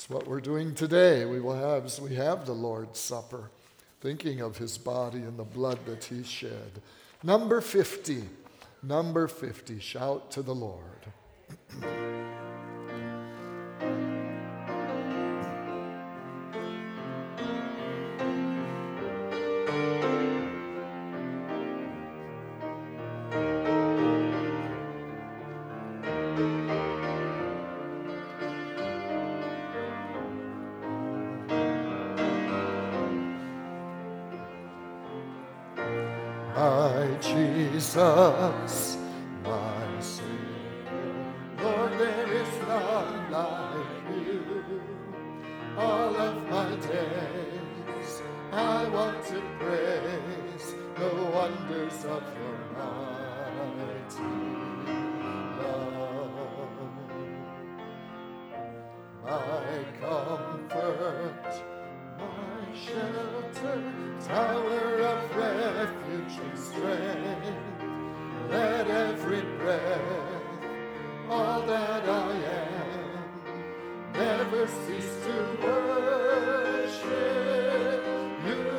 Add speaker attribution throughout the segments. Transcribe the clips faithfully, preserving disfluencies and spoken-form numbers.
Speaker 1: That's what we're doing today. We will have, as we have the Lord's Supper, thinking of his body and the blood that he shed. Number fifty. Number fifty. Shout to the Lord. My Jesus, my Savior, Lord, there is none like you. All of my days I want to praise the wonders of your mighty love. My comfort, my shelter, tower of refuge and strength, let every breath, all that I am, never cease to worship you.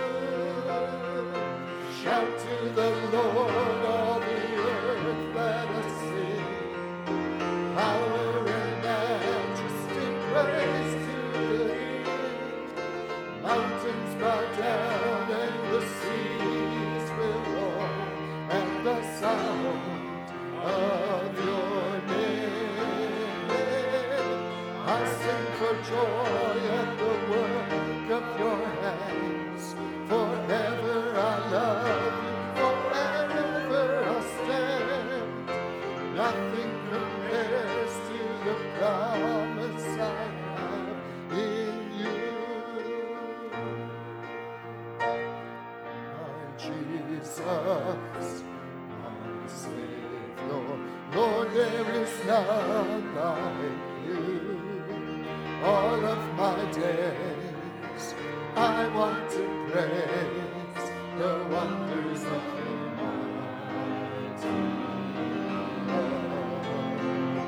Speaker 1: Shout to the Lord, all the earth, let us sing, power and majesty, praise to the King. Mountains bow down and the seas will roar at the sound of your name. I sing for joy at the work of your hands. Forever I love you, forever I'll stand. Nothing compares to the promise I have in you. Jesus, my Savior, Lord, there is none like you. All of my days I want to praise the wonders of your mighty love.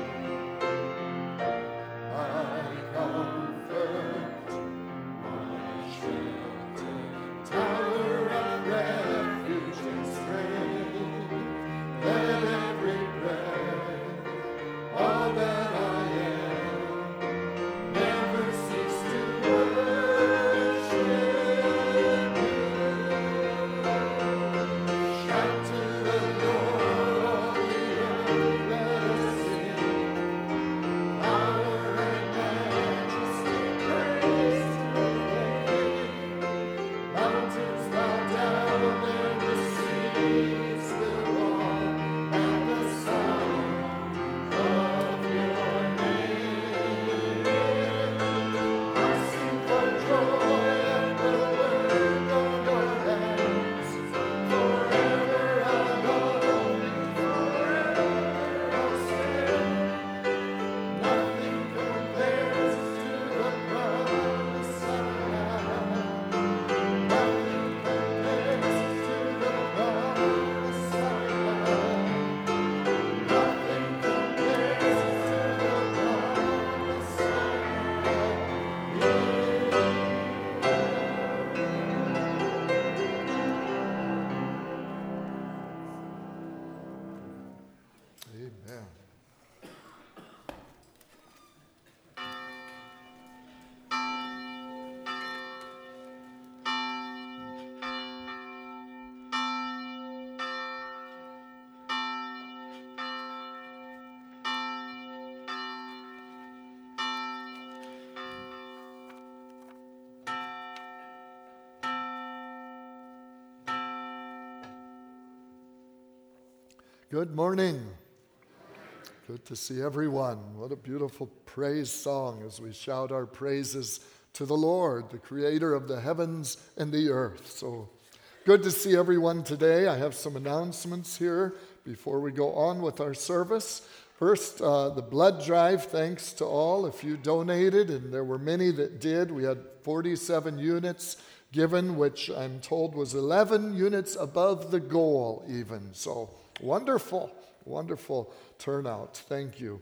Speaker 1: My comfort, my shelter, tower of refuge and strength, let every breath, all that I am, never cease to worship you. Shout to the Lord, all the earth, let us sing, power and majesty, praise to the King. Mountains bow down and the seas will roar at the sound of your name. I sing for joy at the work of your hands. Forever I love you, forever I'll stand. Nothing compares to the promise I have. Nothing compares to the promise I have. Nothing compares to the promise I have. Amen. Good morning. Good to see everyone. What a beautiful praise song as we shout our praises to the Lord, the creator of the heavens and the earth. So good to see everyone today. I have some announcements here before we go on with our service. First, uh, the blood drive, thanks to all. If you donated, and there were many that did, we had forty-seven units given, which I'm told was eleven units above the goal even. So wonderful, wonderful turnout. Thank you.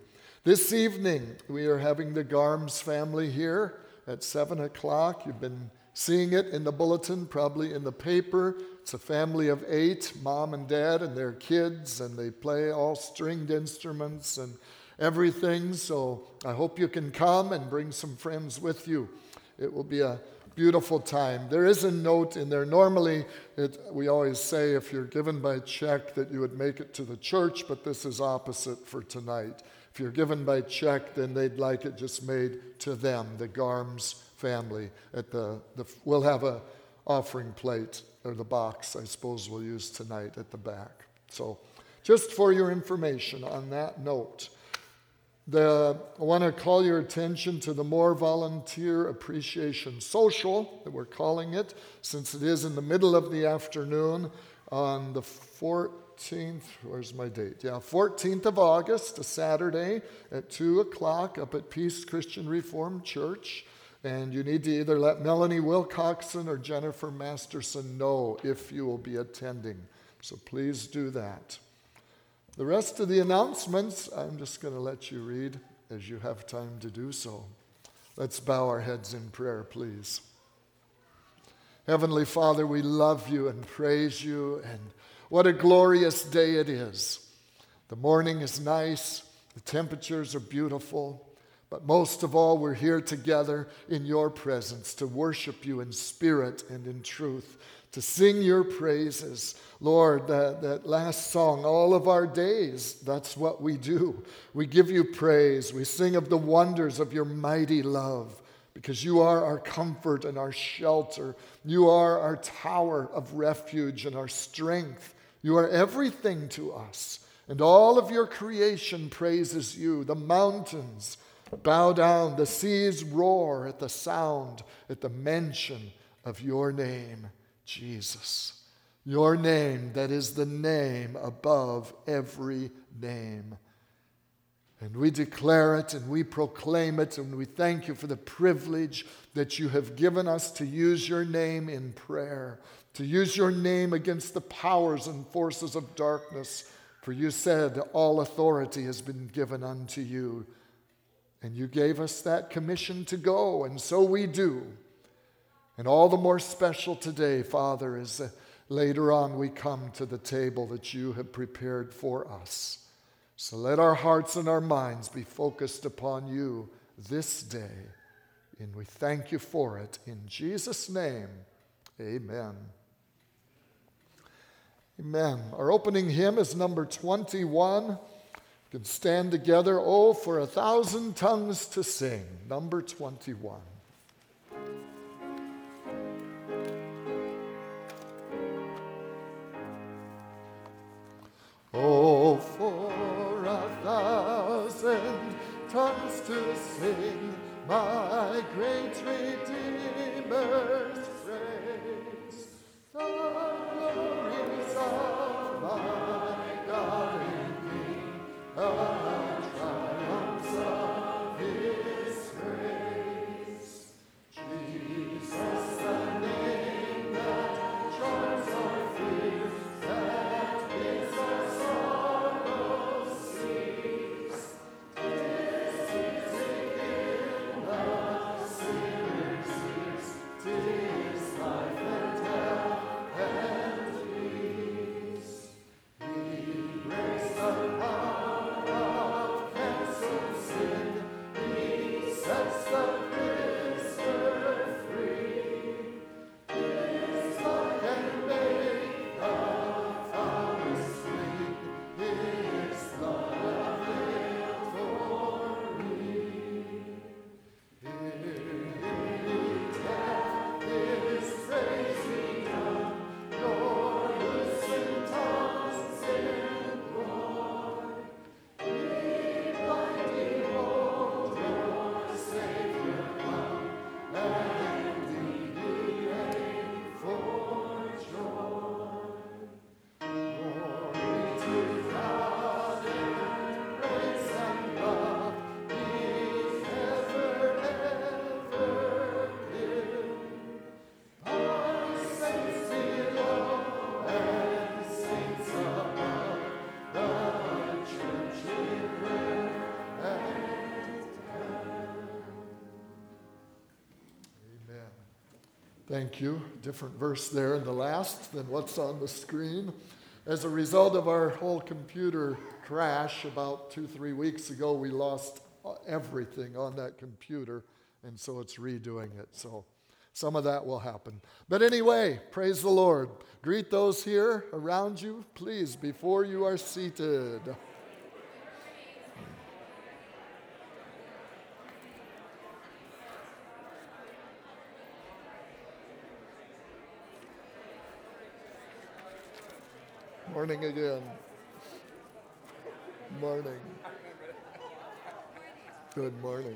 Speaker 1: This evening, we are having the Garms family here at seven o'clock. You've been seeing it in the bulletin, probably in the paper. It's a family of eight, mom and dad and their kids, and they play all stringed instruments and everything. So I hope you can come and bring some friends with you. It will be a beautiful time. There is a note in there. Normally, it, we always say if you're given by check that you would make it to the church, but this is opposite for tonight. If you're given by check, then they'd like it just made to them, the Garms family. At the, the we'll have a offering plate, or the box, I suppose we'll use tonight at the back. So just for your information on that note. The, I want to call your attention to the More Volunteer Appreciation Social, that we're calling it, since it is in the middle of the afternoon on the fourteenth, where's my date? Yeah, fourteenth of August, a Saturday at two o'clock up at Peace Christian Reformed Church. And you need to either let Melanie Wilcoxon or Jennifer Masterson know if you will be attending. So please do that. The rest of the announcements, I'm just going to let you read as you have time to do so. Let's bow our heads in prayer, please. Heavenly Father, we love you and praise you, and what a glorious day it is. The morning is nice, the temperatures are beautiful, but most of all, we're here together in your presence to worship you in spirit and in truth, to sing your praises. Lord, that, that last song, all of our days, that's what we do. We give you praise. We sing of the wonders of your mighty love, because you are our comfort and our shelter. You are our tower of refuge and our strength. You are everything to us. And all of your creation praises you. The mountains bow down, the seas roar at the sound, at the mention of your name, Jesus. Your name that is the name above every name. And we declare it and we proclaim it, and we thank you for the privilege that you have given us to use your name in prayer, to use your name against the powers and forces of darkness. For you said all authority has been given unto you. And you gave us that commission to go, and so we do. And all the more special today, Father, is uh, later on we come to the table that you have prepared for us. So let our hearts and our minds be focused upon you this day. And we thank you for it. In Jesus' name, amen. Amen. Our opening hymn is number twenty-one. We can stand together, oh, for a thousand tongues to sing, number twenty-one. Oh, for a thousand tongues to sing my great Redeemer's praise, the glories of my God and King, the triumphs of his grace. Jesus, the name that charms our fears, that bids our sorrows cease. This music in the sinner's ears, 'tis life and health and peace. He breaks the power of canceled sin. He sets the prisoner free. His blood can make the foulest flee. His blood availed for me. Hear ye death, his praise begun, nor loosen tongues employ. Ye blind, behold your Savior Thank you. Different verse there in the last than what's on the screen. As a result of our whole computer crash about two, three weeks ago, we lost everything on that computer, and so it's redoing it. So some of that will happen. But anyway, praise the Lord. Greet those here around you, please, before you are seated. Morning again. Morning. Good morning.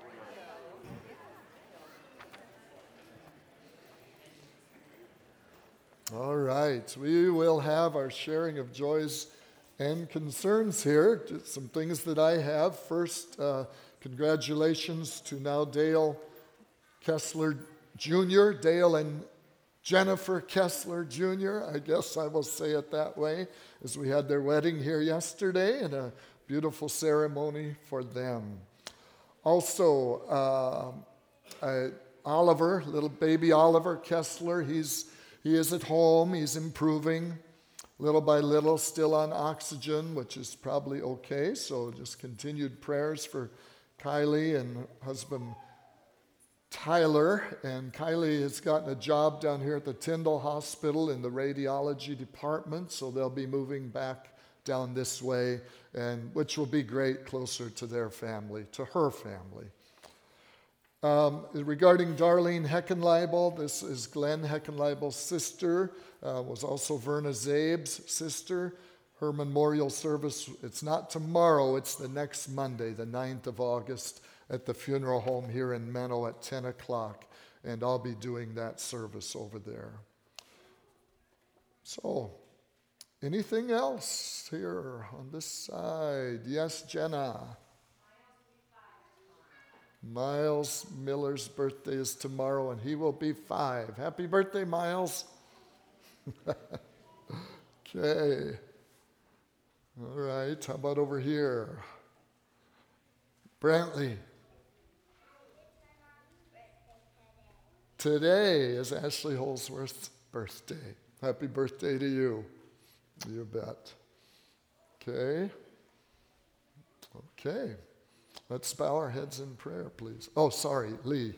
Speaker 1: All right, we will have our sharing of joys and concerns here. Just some things that I have. First, uh, congratulations to now Dale Kessler Junior Dale and Jennifer Kessler Junior I guess I will say it that way, as we had their wedding here yesterday and a beautiful ceremony for them. Also, uh, uh, Oliver, little baby Oliver Kessler, he's he is at home. He's improving little by little, still on oxygen, which is probably okay. So just continued prayers for Kylie and husband Tyler. And Kylie has gotten a job down here at the Tyndall Hospital in the radiology department, so they'll be moving back down this way, and which will be great, closer to their family, to her family. Um, regarding Darlene Heckenleibel, this is Glenn Heckenleibel's sister, uh, was also Verna Zabe's sister. Her memorial service, it's not tomorrow, it's the next Monday, the ninth of August, at the funeral home here in Menno at ten o'clock, and I'll be doing that service over there. So, anything else here on this side? Yes, Jenna. Miles Miller's birthday is tomorrow, and he will be five. Happy birthday, Miles. Okay. All right, how about over here? Brantley. Today is Ashley Holsworth's birthday. Happy birthday to you. You bet. Okay. Okay. Let's bow our heads in prayer, please. Oh, sorry, Lee.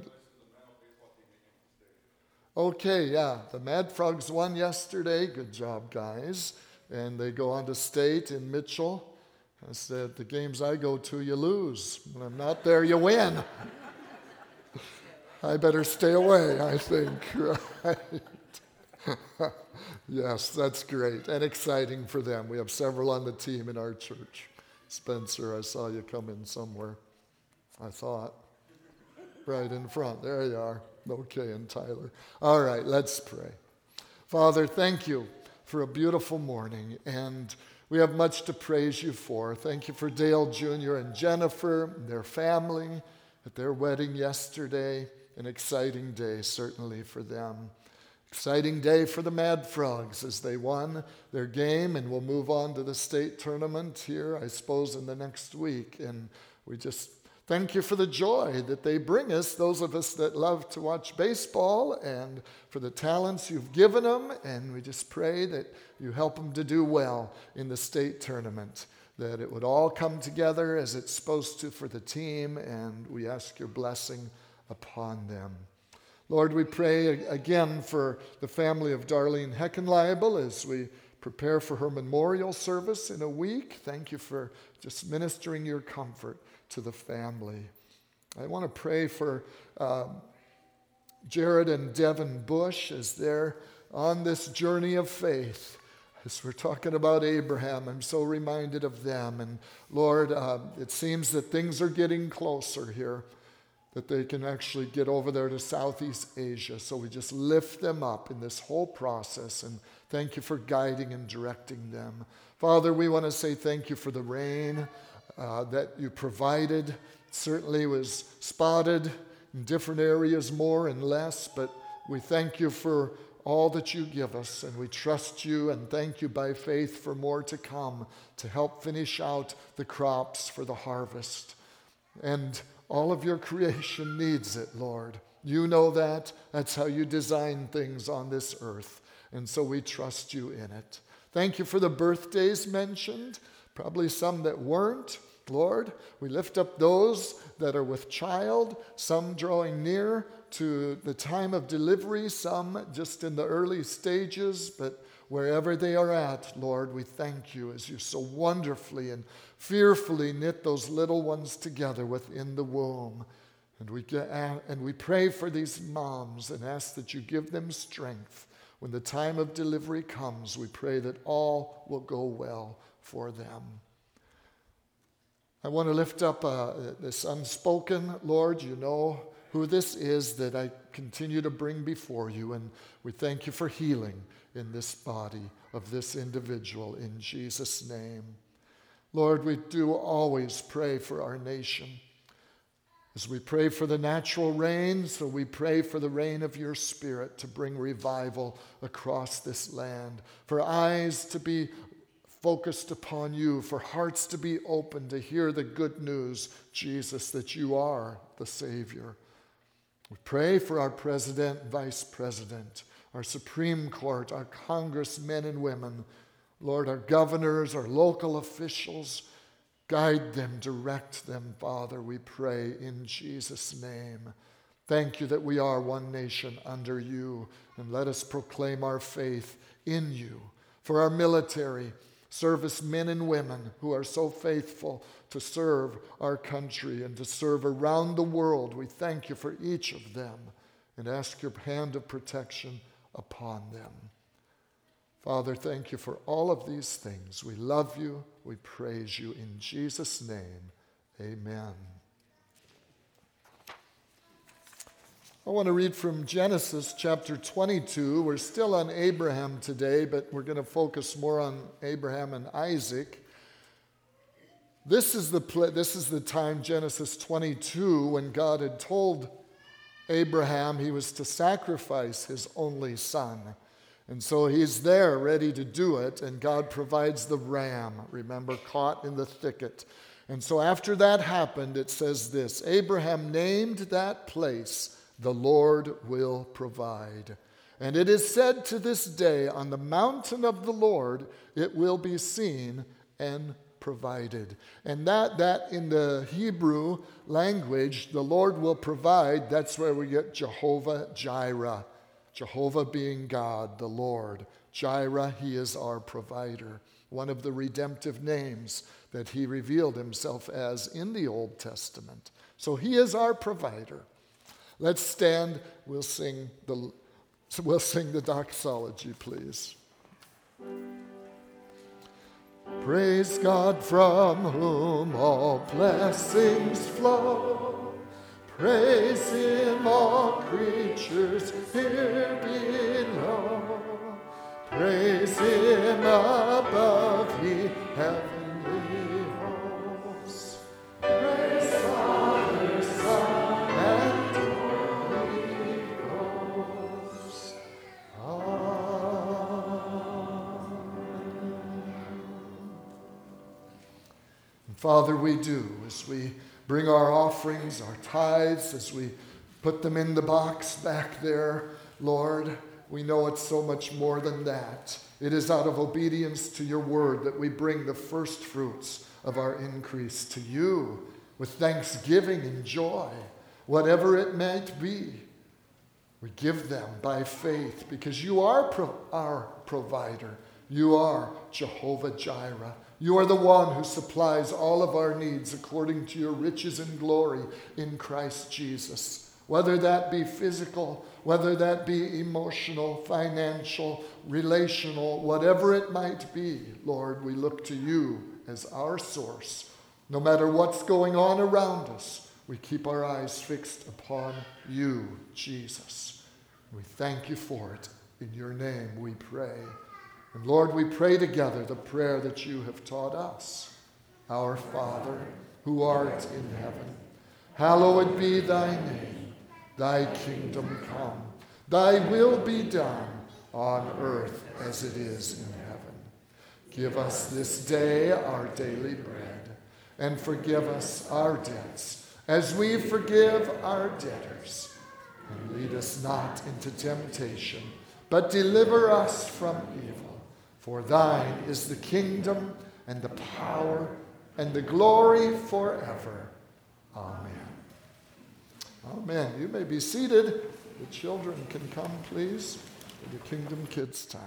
Speaker 1: Okay, yeah. The Mad Frogs won yesterday. Good job, guys. And they go on to state in Mitchell. I said, the games I go to, you lose. When I'm not there, you win. I better stay away, I think. Right? Yes, that's great and exciting for them. We have several on the team in our church. Spencer, I saw you come in somewhere, I thought. Right in front. There you are. Okay, and Tyler. All right, let's pray. Father, thank you for a beautiful morning, and we have much to praise you for. Thank you for Dale Junior and Jennifer and their family at their wedding yesterday. An exciting day, certainly, for them. Exciting day for the Mad Frogs as they won their game and will move on to the state tournament here, I suppose, in the next week. And we just thank you for the joy that they bring us, those of us that love to watch baseball, and for the talents you've given them. And we just pray that you help them to do well in the state tournament, that it would all come together as it's supposed to for the team, and we ask your blessing upon them. Lord, we pray again for the family of Darlene Heckenleibel as we prepare for her memorial service in a week. Thank you for just ministering your comfort to the family. I want to pray for um, Jared and Devin Bush as they're on this journey of faith. As we're talking about Abraham, I'm so reminded of them. And Lord, uh, it seems that things are getting closer here, that they can actually get over there to Southeast Asia. So we just lift them up in this whole process, and thank you for guiding and directing them. Father, we want to say thank you for the rain uh, that you provided. Certainly was spotted in different areas more and less, but we thank you for all that you give us, and we trust you and thank you by faith for more to come to help finish out the crops for the harvest. And all of your creation needs it, Lord. You know that. That's how you design things on this earth. And so we trust you in it. Thank you for the birthdays mentioned, probably some that weren't. Lord, we lift up those that are with child, some drawing near to the time of delivery, some just in the early stages, but wherever they are at, Lord, we thank you as you so wonderfully and fearfully knit those little ones together within the womb. And we get, and we pray for these moms and ask that you give them strength. When the time of delivery comes, we pray that all will go well for them. I want to lift up uh, this unspoken, Lord. You know who this is that I continue to bring before you, and we thank you for healing in this body of this individual in Jesus' name. Lord, we do always pray for our nation. As we pray for the natural rain, so we pray for the rain of your Spirit to bring revival across this land, for eyes to be focused upon you, for hearts to be open to hear the good news, Jesus, that you are the Savior. We pray for our president, vice president, our Supreme Court, our congressmen and women, Lord, our governors, our local officials. Guide them, direct them, Father, we pray in Jesus' name. Thank you that we are one nation under you, and let us proclaim our faith in you. For our military, servicemen and women who are so faithful to serve our country and to serve around the world, we thank you for each of them and ask your hand of protection upon them. Father, thank you for all of these things. We love you. We praise you in Jesus' name. Amen. I want to read from Genesis chapter twenty-two. We're still on Abraham today, but we're going to focus more on Abraham and Isaac. This is the pl- this is the time, Genesis twenty-two, when God had told Abraham he was to sacrifice his only son. And so he's there ready to do it, and God provides the ram, remember, caught in the thicket. And so after that happened, it says this: Abraham named that place, "The Lord will provide." And it is said to this day, on the mountain of the Lord it will be seen and provided. And that, that in the Hebrew language, the Lord will provide, that's where we get Jehovah Jireh. Jehovah being God, the Lord. Jireh, he is our provider. One of the redemptive names that he revealed himself as in the Old Testament. So he is our provider. Let's stand. We'll sing the, we'll sing the doxology, please. Praise God from whom all blessings flow. Praise him, all creatures here below. Praise him above, ye heavenly hosts. Praise Father, Son, and Holy Ghost. Amen. And Father, we do as we bring our offerings, our tithes, as we put them in the box back there, Lord, we know it's so much more than that. It is out of obedience to your word that we bring the first fruits of our increase to you with thanksgiving and joy, whatever it might be. We give them by faith because you are pro- our provider. You are Jehovah Jireh. You are the one who supplies all of our needs according to your riches and glory in Christ Jesus. Whether that be physical, whether that be emotional, financial, relational, whatever it might be, Lord, we look to you as our source. No matter what's going on around us, we keep our eyes fixed upon you, Jesus. We thank you for it. In your name we pray. And Lord, we pray together the prayer that you have taught us. Our Father, who art in heaven, hallowed be thy name. Thy kingdom come. Thy will be done on earth as it is in heaven. Give us this day our daily bread, and forgive us our debts as we forgive our debtors. And lead us not into temptation, but deliver us from evil. For thine is the kingdom and the power and the glory forever. Amen. Amen. You may be seated. The children can come, please, for the Kingdom Kids time.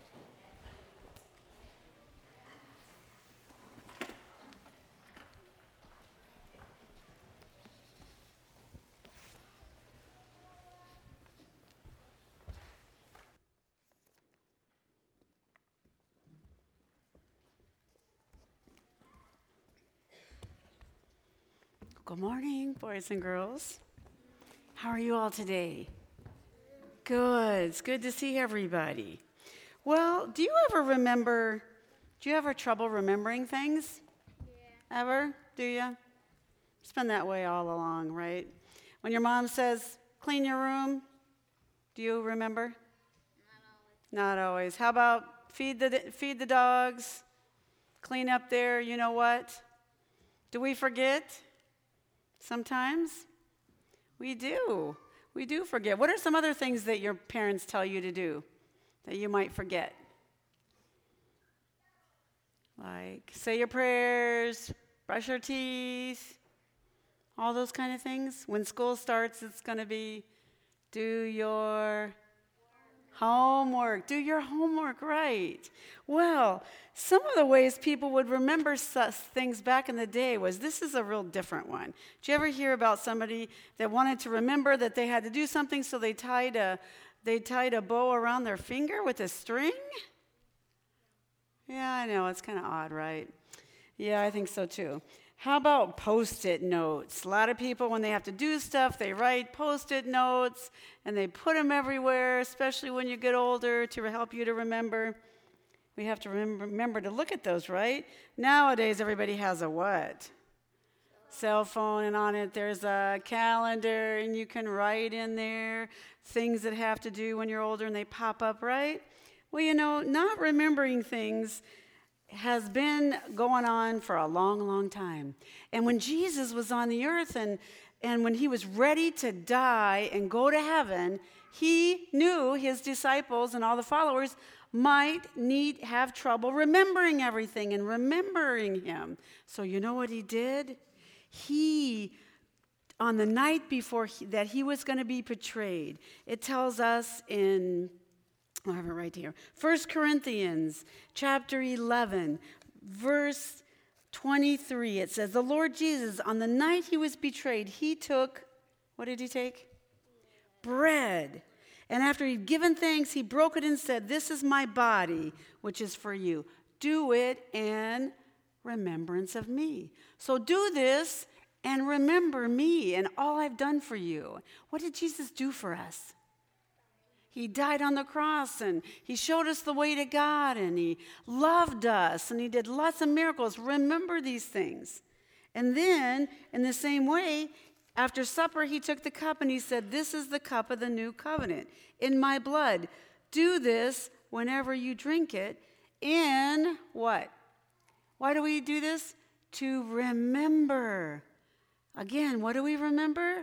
Speaker 2: Good morning, boys and girls. How are you all today? Good. It's good to see everybody. Well, do you ever remember, do you ever trouble remembering things? Yeah. Ever? Do you? It's been that way all along, right? When your mom says, clean your room, do you remember? Not always. Not always. How about feed the feed the dogs, clean up there, you know what? Do we forget? Sometimes we do. We do forget. What are some other things that your parents tell you to do that you might forget? Like say your prayers, brush your teeth, all those kind of things. When school starts, it's going to be do your homework. Do your homework, right. Well, some of the ways people would remember such things back in the day was, this is a real different one. Did you ever hear about somebody that wanted to remember that they had to do something, so they tied a, they tied a bow around their finger with a string? Yeah, I know, it's kind of odd, right? Yeah, I think so too. How about Post-it notes? A lot of people, when they have to do stuff, they write Post-it notes, and they put them everywhere, especially when you get older, to help you to remember. We have to remember, remember to look at those, right? Nowadays, everybody has a what? Cell phone, and on it there's a calendar, and you can write in there things that have to do when you're older, and they pop up, right? Well, you know, not remembering things has been going on for a long, long time. And when Jesus was on the earth and, and when he was ready to die and go to heaven, he knew his disciples and all the followers might need have trouble remembering everything and remembering him. So you know what he did? He, on the night before he, that he was going to be betrayed, it tells us in I have it right here. First Corinthians chapter eleven, verse twenty-three. It says, the Lord Jesus, on the night he was betrayed, he took, what did he take? Bread. And after he'd given thanks, he broke it and said, this is my body, which is for you. Do it in remembrance of me. So do this and remember me and all I've done for you. What did Jesus do for us? He died on the cross, and he showed us the way to God, and he loved us, and he did lots of miracles. Remember these things. And then, in the same way, after supper, he took the cup, and he said, this is the cup of the new covenant in my blood. Do this whenever you drink it in what? Why do we do this? To remember. Again, what do we remember?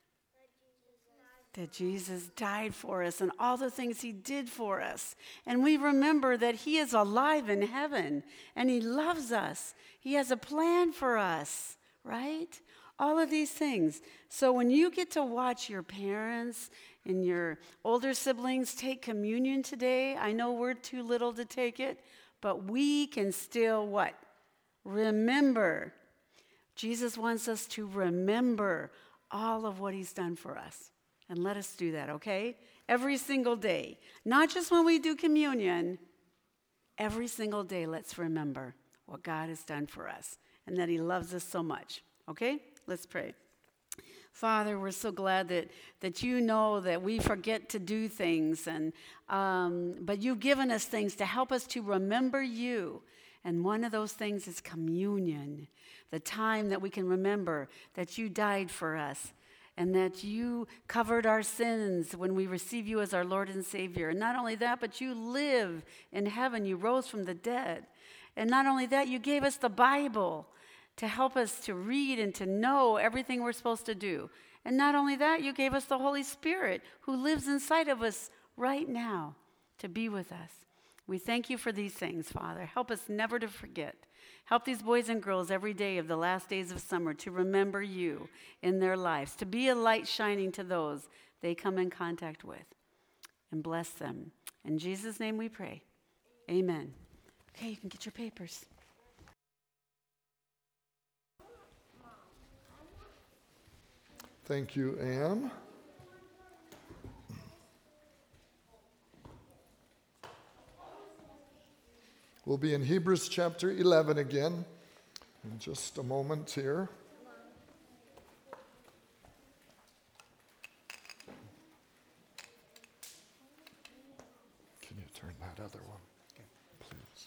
Speaker 2: That Jesus died for us and all the things he did for us. And we remember that he is alive in heaven and he loves us. He has a plan for us, right? All of these things. So when you get to watch your parents and your older siblings take communion today, I know we're too little to take it, but we can still what? Remember. Jesus wants us to remember all of what he's done for us. And let us do that, okay? Every single day. Not just when we do communion. Every single day, let's remember what God has done for us and that he loves us so much. Okay? Let's pray. Father, we're so glad that, that you know that we forget to do things, and um, but you've given us things to help us to remember you. And one of those things is communion, the time that we can remember that you died for us, and that you covered our sins when we receive you as our Lord and Savior. And not only that, but you live in heaven. You rose from the dead. And not only that, you gave us the Bible to help us to read and to know everything we're supposed to do. And not only that, you gave us the Holy Spirit who lives inside of us right now to be with us. We thank you for these things, Father. Help us never to forget. Help these boys and girls every day of the last days of summer to remember you in their lives, to be a light shining to those they come in contact with. And bless them. In Jesus' name we pray. Amen. Okay, you can get your papers.
Speaker 1: Thank you, Anne. We'll be in Hebrews chapter eleven again in just a moment here. Can you turn that other one, please?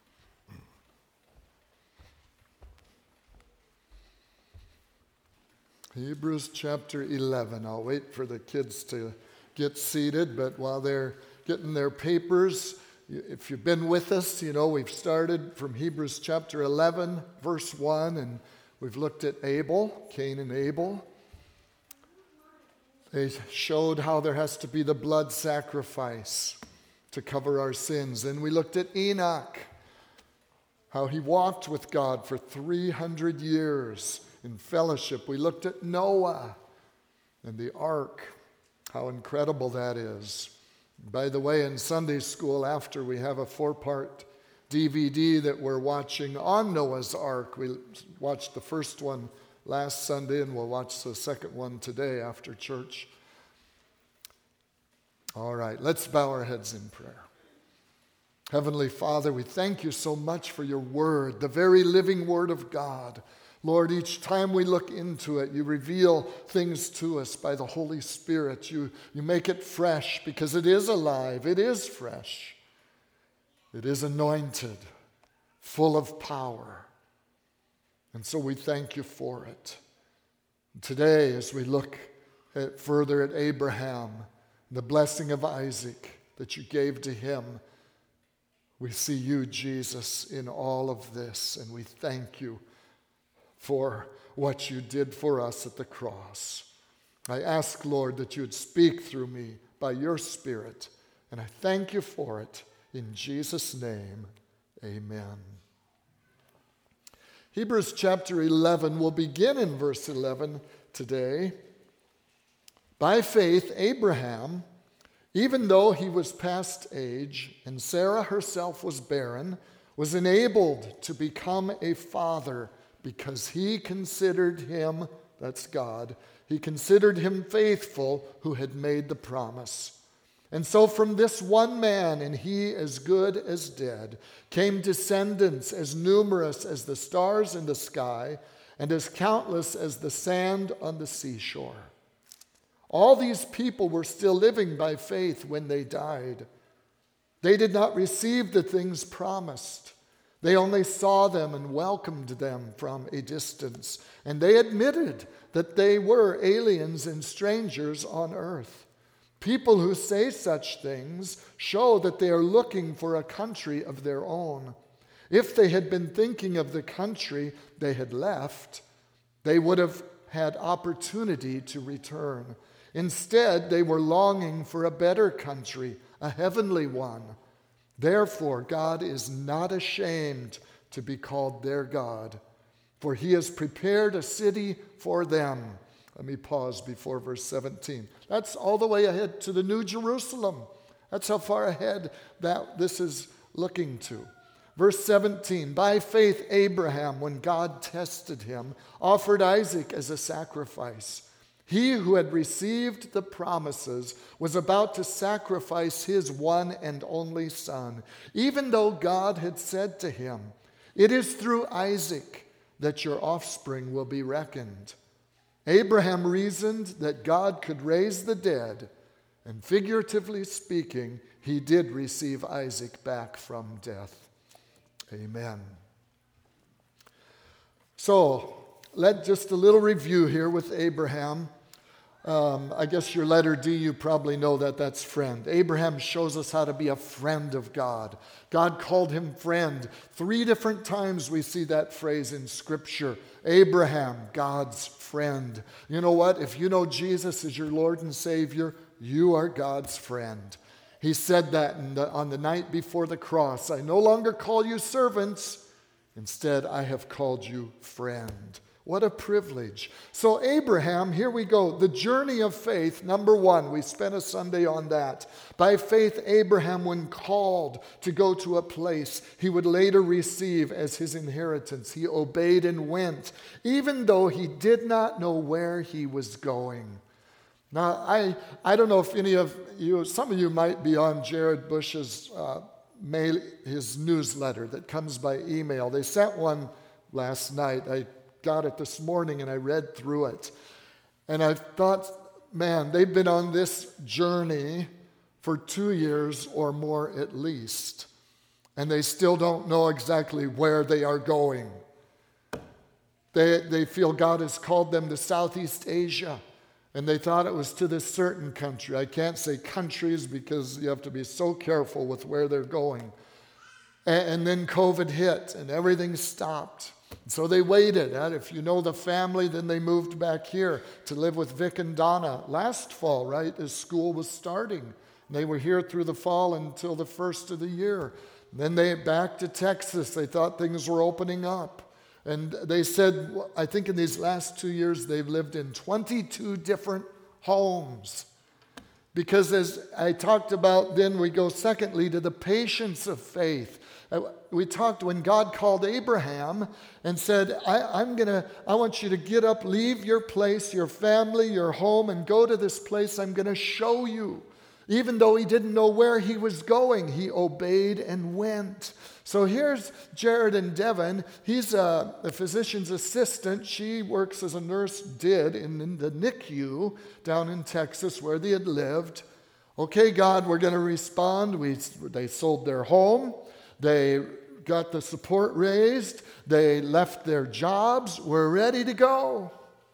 Speaker 1: Hebrews chapter eleven. I'll wait for the kids to get seated, but while they're getting their papers, if you've been with us, you know we've started from Hebrews chapter eleven, verse one, and we've looked at Abel, Cain and Abel. They showed how there has to be the blood sacrifice to cover our sins. And we looked at Enoch, how he walked with God for three hundred years in fellowship. We looked at Noah and the ark, how incredible that is. By the way, in Sunday school after, we have a four-part D V D that we're watching on Noah's Ark. We watched the first one last Sunday, and we'll watch the second one today after church. All right, let's bow our heads in prayer. Heavenly Father, we thank you so much for your word, the very living word of God. Lord, each time we look into it, you reveal things to us by the Holy Spirit. You, you make it fresh because it is alive. It is fresh. It is anointed, full of power. And so we thank you for it. Today, as we look at, further at Abraham, the blessing of Isaac that you gave to him, we see you, Jesus, in all of this, and we thank you for what you did for us at the cross. I ask, Lord, that you would speak through me by your Spirit, and I thank you for it. In Jesus' name, amen. Hebrews chapter eleven, will begin in verse eleven today. By faith, Abraham, even though he was past age, and Sarah herself was barren, was enabled to become a father because he considered him, that's God, he considered him faithful who had made the promise. And so from this one man, and he as good as dead, came descendants as numerous as the stars in the sky and as countless as the sand on the seashore. All these people were still living by faith when they died. They did not receive the things promised. They only saw them and welcomed them from a distance, and they admitted that they were aliens and strangers on earth. People who say such things show that they are looking for a country of their own. If they had been thinking of the country they had left, they would have had opportunity to return. Instead, they were longing for a better country, a heavenly one. Therefore, God is not ashamed to be called their God, for he has prepared a city for them. Let me pause before verse seventeen. That's all the way ahead to the New Jerusalem. That's how far ahead that this is looking to. Verse seventeen, by faith Abraham, when God tested him, offered Isaac as a sacrifice. He who had received the promises was about to sacrifice his one and only son, even though God had said to him, "It is through Isaac that your offspring will be reckoned." Abraham reasoned that God could raise the dead, and figuratively speaking, he did receive Isaac back from death. Amen. So, let just a little review here with Abraham. Um, I guess your letter D, you probably know that that's friend. Abraham shows us how to be a friend of God. God called him friend. Three different times we see that phrase in Scripture. Abraham, God's friend. You know what? If you know Jesus as your Lord and Savior, you are God's friend. He said that in the, on the night before the cross. I no longer call you servants. Instead, I have called you friend. What a privilege. So Abraham, here we go. The journey of faith, number one. We spent a Sunday on that. By faith, Abraham, when called to go to a place he would later receive as his inheritance, he obeyed and went, even though he did not know where he was going. Now, I, I don't know if any of you, some of you might be on Jared Bush's uh, mail, his newsletter that comes by email. They sent one last night. I got it this morning and I read through it. And I thought, man, they've been on this journey for two years or more at least. And they still don't know exactly where they are going. They, they feel God has called them to Southeast Asia. And they thought it was to this certain country. I can't say countries because you have to be so careful with where they're going. And, and then COVID hit and everything stopped. So they waited. And if you know the family, then they moved back here to live with Vic and Donna last fall, right, as school was starting. And they were here through the fall until the first of the year. And then they back to Texas. They thought things were opening up. And they said, I think in these last two years, they've lived in twenty-two different homes. Because as I talked about, then we go secondly to the patience of faith. We talked when God called Abraham and said, I, I'm gonna, I want you to get up, leave your place, your family, your home, and go to this place I'm going to show you. Even though he didn't know where he was going, he obeyed and went. So here's Jared and Devin. He's a, a physician's assistant. She works as a nurse, did, in, in the N I C U down in Texas where they had lived. Okay, God, we're going to respond. We, they sold their home. They got the support raised. They left their jobs. We're ready to go.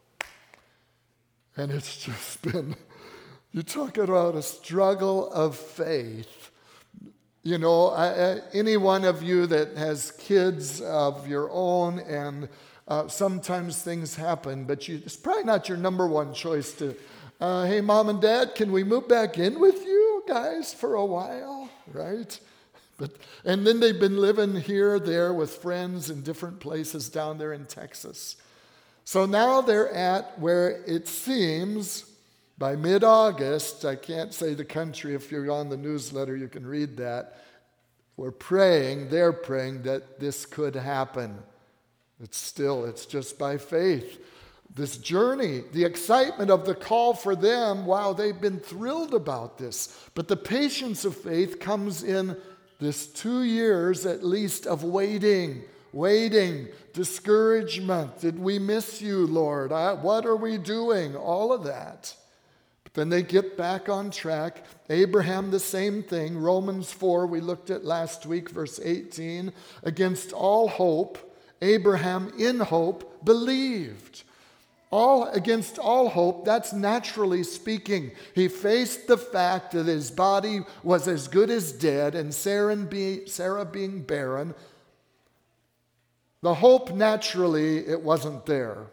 Speaker 1: And it's just been, you talk about a struggle of faith. You know, I, I, any one of you that has kids of your own, and uh, sometimes things happen, but you, it's probably not your number one choice to, uh, hey, Mom and Dad, can we move back in with you guys for a while, right? But and then they've been living here, there with friends in different places down there in Texas. So now they're at where it seems by mid-August, I can't say the country, if you're on the newsletter, you can read that. We're praying, they're praying that this could happen. It's still, it's just by faith. This journey, the excitement of the call for them, wow, they've been thrilled about this. But the patience of faith comes in this two years at least of waiting, waiting, discouragement. Did we miss you, Lord? I, what are we doing? All of that. Then they get back on track. Abraham, the same thing. Romans four, we looked at last week, verse eighteen. Against all hope, Abraham in hope believed. All against all hope, that's naturally speaking. He faced the fact that his body was as good as dead, and Sarah, be, Sarah being barren. The hope, naturally, it wasn't there.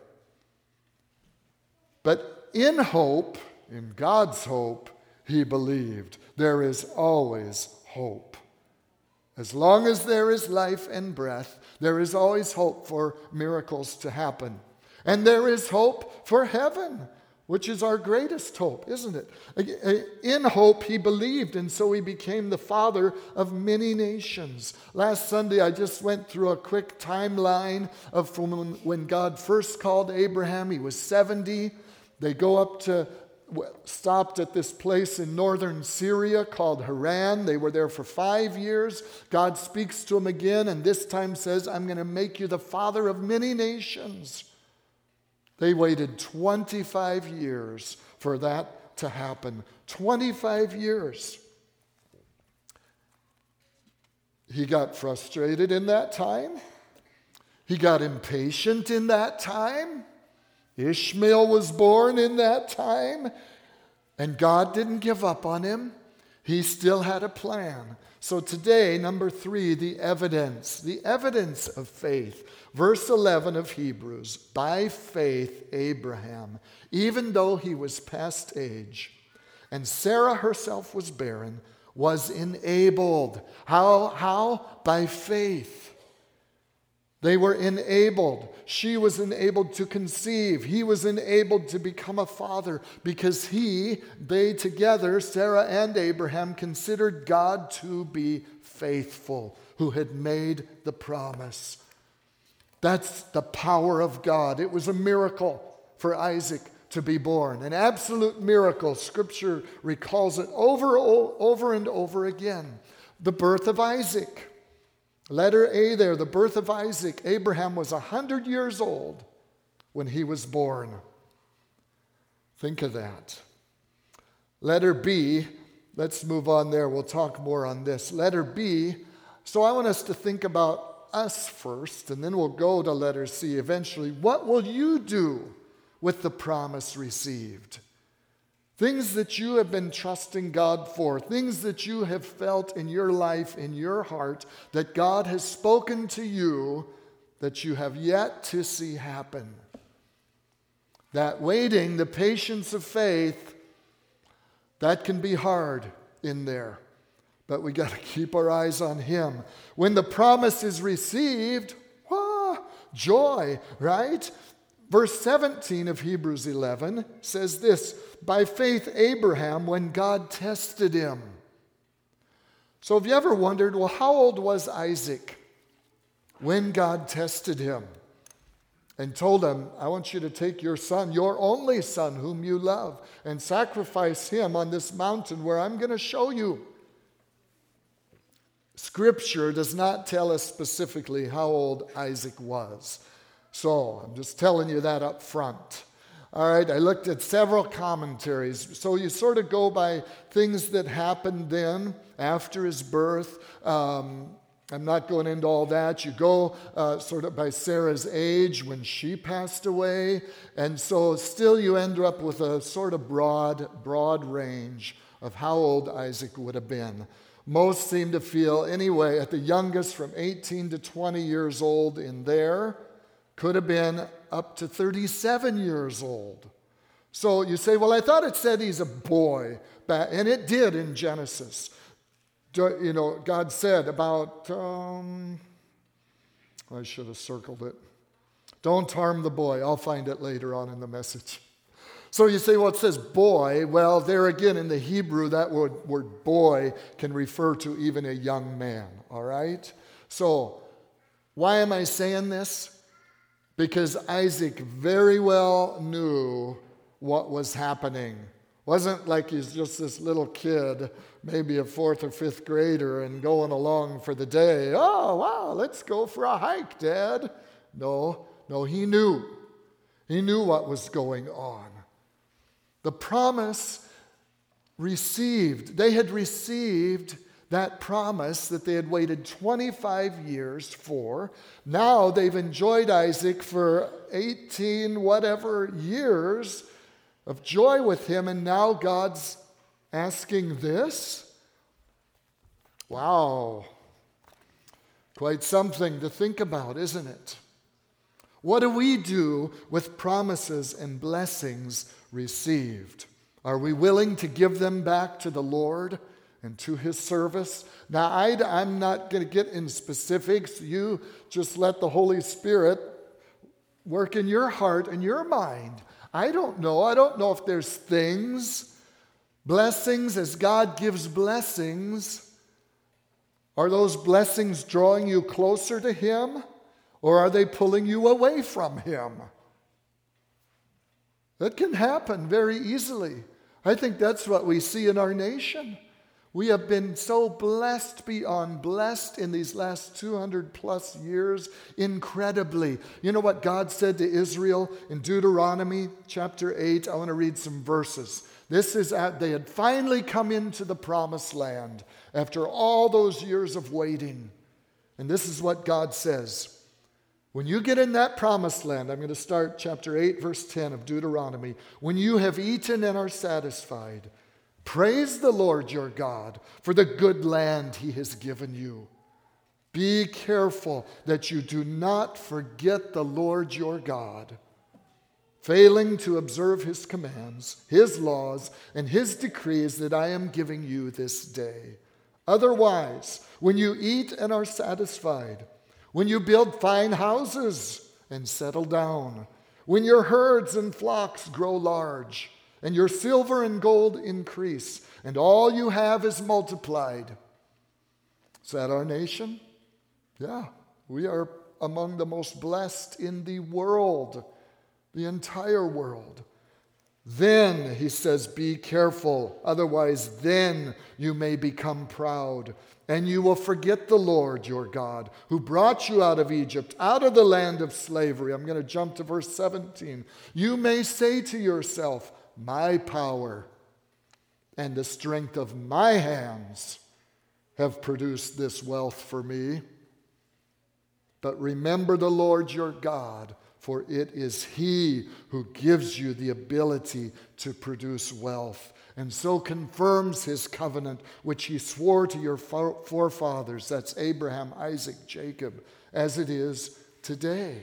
Speaker 1: But in hope, in God's hope, he believed. There is always hope. As long as there is life and breath, there is always hope for miracles to happen. And there is hope for heaven, which is our greatest hope, isn't it? In hope, he believed, and so he became the father of many nations. Last Sunday, I just went through a quick timeline of from when God first called Abraham. He was seventy. They go up to stopped at this place in northern Syria called Haran. They were there for five years. God speaks to him again, and this time says, I'm going to make you the father of many nations. They waited twenty-five years for that to happen. twenty-five years. He got frustrated in that time. He got impatient in that time. Ishmael was born in that time, and God didn't give up on him. He still had a plan. So today, number three, the evidence. The evidence of faith. Verse eleven of Hebrews, by faith Abraham, even though he was past age, and Sarah herself was barren, was enabled. How? How? By faith. They were enabled. She was enabled to conceive. He was enabled to become a father because he, they together, Sarah and Abraham, considered God to be faithful, who had made the promise. That's the power of God. It was a miracle for Isaac to be born, an absolute miracle. Scripture recalls it over, over and over again. The birth of Isaac. Letter A there, the birth of Isaac. Abraham was one hundred years old when he was born. Think of that. Letter B, let's move on there. We'll talk more on this. Letter B, so I want us to think about us first, and then we'll go to letter C eventually. What will you do with the promise received? Things that you have been trusting God for, things that you have felt in your life, in your heart, that God has spoken to you that you have yet to see happen. That waiting, the patience of faith, that can be hard in there. But we got to keep our eyes on Him. When the promise is received, ah, joy, right? Verse seventeen of Hebrews eleven says this, by faith Abraham, when God tested him. So have you ever wondered, well, how old was Isaac when God tested him and told him, I want you to take your son, your only son whom you love, and sacrifice him on this mountain where I'm going to show you? Scripture does not tell us specifically how old Isaac was. So I'm just telling you that up front. All right, I looked at several commentaries. So you sort of go by things that happened then after his birth. Um, I'm not going into all that. You go uh, sort of by Sarah's age when she passed away. And so still you end up with a sort of broad, broad range of how old Isaac would have been. Most seem to feel, anyway, at the youngest from eighteen to twenty years old in there. Could have been up to thirty-seven years old. So you say, well, I thought it said he's a boy. And it did in Genesis. You know, God said about, um, I should have circled it. Don't harm the boy. I'll find it later on in the message. So you say, well, it says boy. Well, there again in the Hebrew, that word, word boy can refer to even a young man. All right? So why am I saying this? Because Isaac very well knew what was happening. Wasn't like he's just this little kid, maybe a fourth or fifth grader, and going along for the day. Oh, wow, let's go for a hike, Dad. No, no, he knew. He knew what was going on. The promise received, they had received that promise that they had waited twenty-five years for. Now they've enjoyed Isaac for eighteen whatever years of joy with him, and now God's asking this? Wow. Quite something to think about, isn't it? What do we do with promises and blessings received? Are we willing to give them back to the Lord and to His service? Now, I, I'm not going to get in specifics. You just let the Holy Spirit work in your heart and your mind. I don't know. I don't know if there's things, blessings, as God gives blessings. Are those blessings drawing you closer to Him, or are they pulling you away from Him? That can happen very easily. I think that's what we see in our nation. We have been so blessed beyond blessed in these last two hundred plus years, incredibly. You know what God said to Israel in Deuteronomy chapter eight? I want to read some verses. This is at, they had finally come into the promised land after all those years of waiting. And this is what God says. When you get in that promised land, I'm going to start chapter eight, verse ten of Deuteronomy. When you have eaten and are satisfied, praise the Lord your God for the good land he has given you. Be careful that you do not forget the Lord your God, failing to observe his commands, his laws, and his decrees that I am giving you this day. Otherwise, when you eat and are satisfied, when you build fine houses and settle down, when your herds and flocks grow large, and your silver and gold increase, and all you have is multiplied. Is that our nation? Yeah, we are among the most blessed in the world, the entire world. Then, he says, be careful, otherwise then you may become proud, and you will forget the Lord your God, who brought you out of Egypt, out of the land of slavery. I'm going to jump to verse seventeen. You may say to yourself, my power and the strength of my hands have produced this wealth for me. But remember the Lord your God, for it is he who gives you the ability to produce wealth, and so confirms his covenant, which he swore to your forefathers, that's Abraham, Isaac, Jacob, as it is today.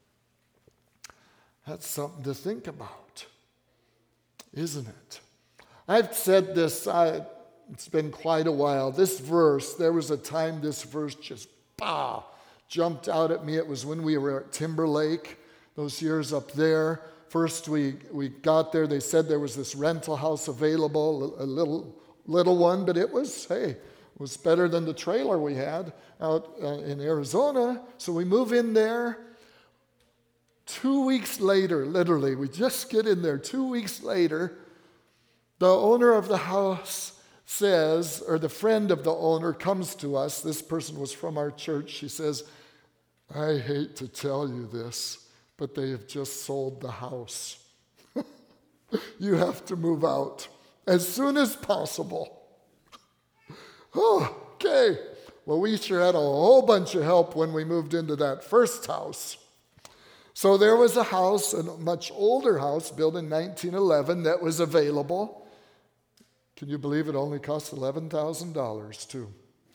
Speaker 1: That's something to think about, isn't it? I've said this, I, it's been quite a while. This verse, there was a time this verse just, bah, jumped out at me. It was when we were at Timberlake, those years up there. First we, we got there, they said there was this rental house available, a little little one, but it was, hey, it was better than the trailer we had out uh, in Arizona. So we move in there. Two weeks later, literally, we just get in there. Two weeks later, the owner of the house says, or the friend of the owner comes to us. This person was from our church. She says, I hate to tell you this, but they have just sold the house. You have to move out as soon as possible. Oh, okay. Well, we sure had a whole bunch of help when we moved into that first house. So there was a house, a much older house, built in nineteen eleven, that was available. Can you believe it only cost eleven thousand dollars, too?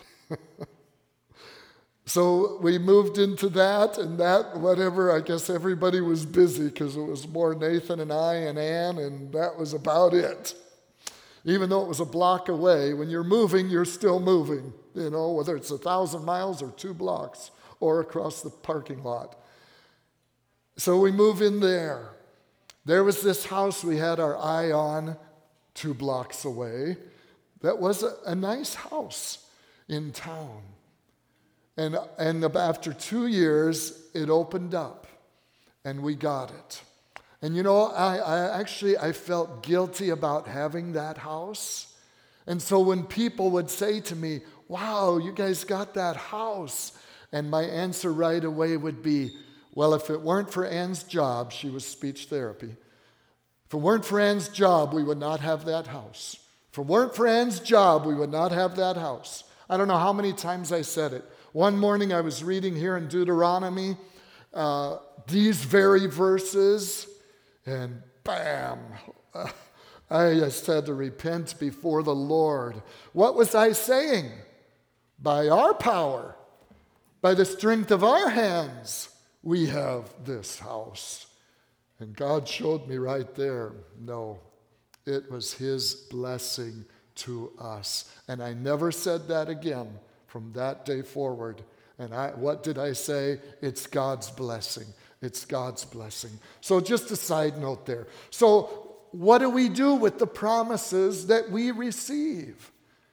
Speaker 1: So we moved into that, and that, whatever, I guess everybody was busy because it was more Nathan and I and Ann, and that was about it. Even though it was a block away, when you're moving, you're still moving, you know, whether it's a thousand miles or two blocks or across the parking lot. So we move in there. There was this house we had our eye on two blocks away that was a, a nice house in town. And, and after two years, it opened up, and we got it. And you know, I, I actually, I felt guilty about having that house. And so when people would say to me, wow, you guys got that house, and my answer right away would be, well, if it weren't for Ann's job, she was speech therapy. If it weren't for Ann's job, we would not have that house. If it weren't for Ann's job, we would not have that house. I don't know how many times I said it. One morning I was reading here in Deuteronomy uh, these very verses, and bam, uh, I just had to repent before the Lord. What was I saying? By our power, by the strength of our hands, we have this house. And God showed me right there, no, it was his blessing to us. And I never said that again. From that day forward. And I, what did I say? It's God's blessing. It's God's blessing. So just a side note there. So what do we do with the promises that we receive?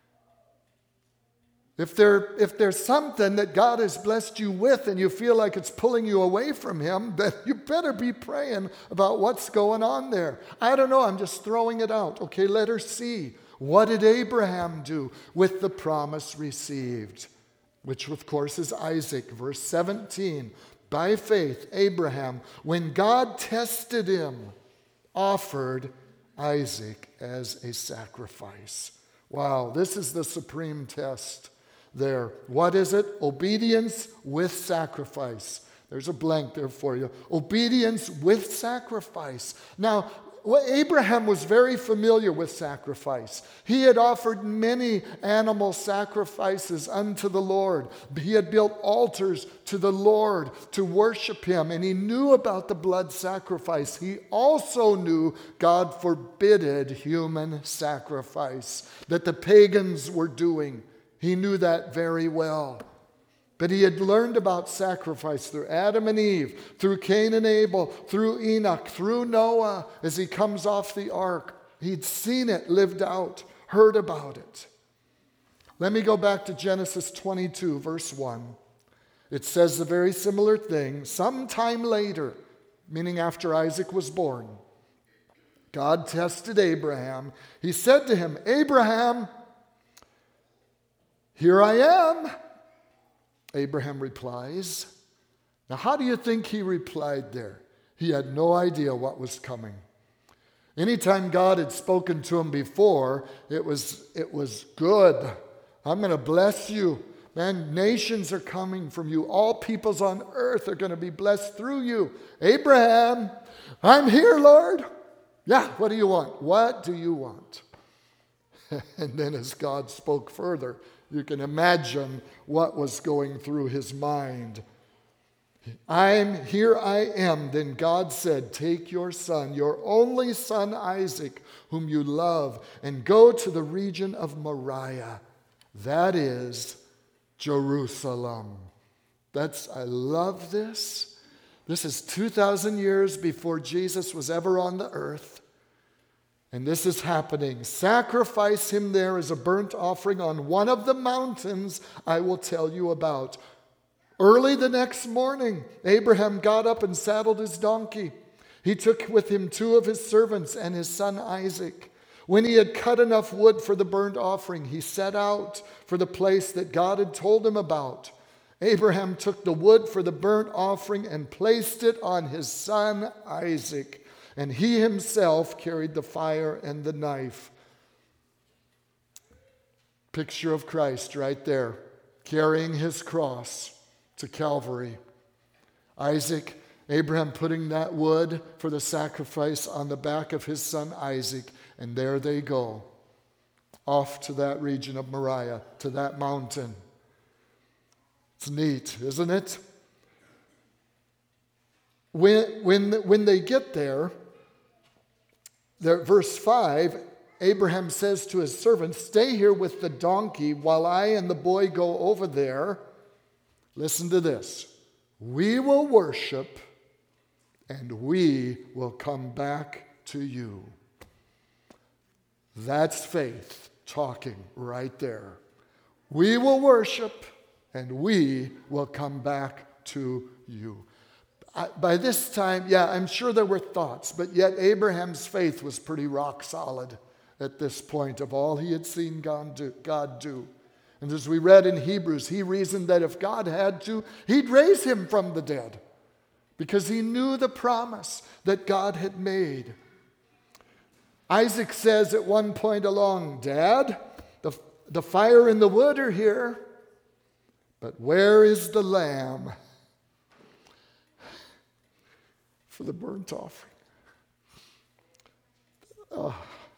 Speaker 1: If, there, if there's something that God has blessed you with and you feel like it's pulling you away from him, then you better be praying about what's going on there. I don't know. I'm just throwing it out. Okay, letter C. What did Abraham do with the promise received? Which, of course, is Isaac. Verse seventeen. By faith, Abraham, when God tested him, offered Isaac as a sacrifice. Wow, this is the supreme test there. What is it? Obedience with sacrifice. There's a blank there for you. Obedience with sacrifice. Now, well, Abraham was very familiar with sacrifice. He had offered many animal sacrifices unto the Lord. He had built altars to the Lord to worship him, and he knew about the blood sacrifice. He also knew God forbidded human sacrifice that the pagans were doing. He knew that very well. But he had learned about sacrifice through Adam and Eve, through Cain and Abel, through Enoch, through Noah as he comes off the ark. He'd seen it lived out, heard about it. Let me go back to Genesis twenty-two, verse one. It says a very similar thing. Sometime later, meaning after Isaac was born, God tested Abraham. He said to him, Abraham, here I am. Abraham replies. Now, how do you think he replied there? He had no idea what was coming. Anytime God had spoken to him before, it was, it was good. I'm going to bless you. Man, nations are coming from you. All peoples on earth are going to be blessed through you. Abraham, I'm here, Lord. Yeah, what do you want? What do you want? And then as God spoke further, you can imagine what was going through his mind. I'm here I am. Then God said, take your son, your only son Isaac, whom you love, and go to the region of Moriah. That is Jerusalem. That's, I love this. This is two thousand years before Jesus was ever on the earth. And this is happening. Sacrifice him there as a burnt offering on one of the mountains I will tell you about. Early the next morning, Abraham got up and saddled his donkey. He took with him two of his servants and his son Isaac. When he had cut enough wood for the burnt offering, he set out for the place that God had told him about. Abraham took the wood for the burnt offering and placed it on his son Isaac. And he himself carried the fire and the knife. Picture of Christ right there, carrying his cross to Calvary. Isaac, Abraham putting that wood for the sacrifice on the back of his son Isaac. And there they go, off to that region of Moriah, to that mountain. It's neat, isn't it? When, when, when they get there, there, verse five, Abraham says to his servant, stay here with the donkey while I and the boy go over there. Listen to this. We will worship and we will come back to you. That's faith talking right there. We will worship and we will come back to you. By this time, yeah, I'm sure there were thoughts, but yet Abraham's faith was pretty rock solid at this point of all he had seen God do. God do. And as we read in Hebrews, he reasoned that if God had to, he'd raise him from the dead because he knew the promise that God had made. Isaac says at one point along, Dad, the, the fire and the wood are here, but where is the lamb for the burnt offering? Oh.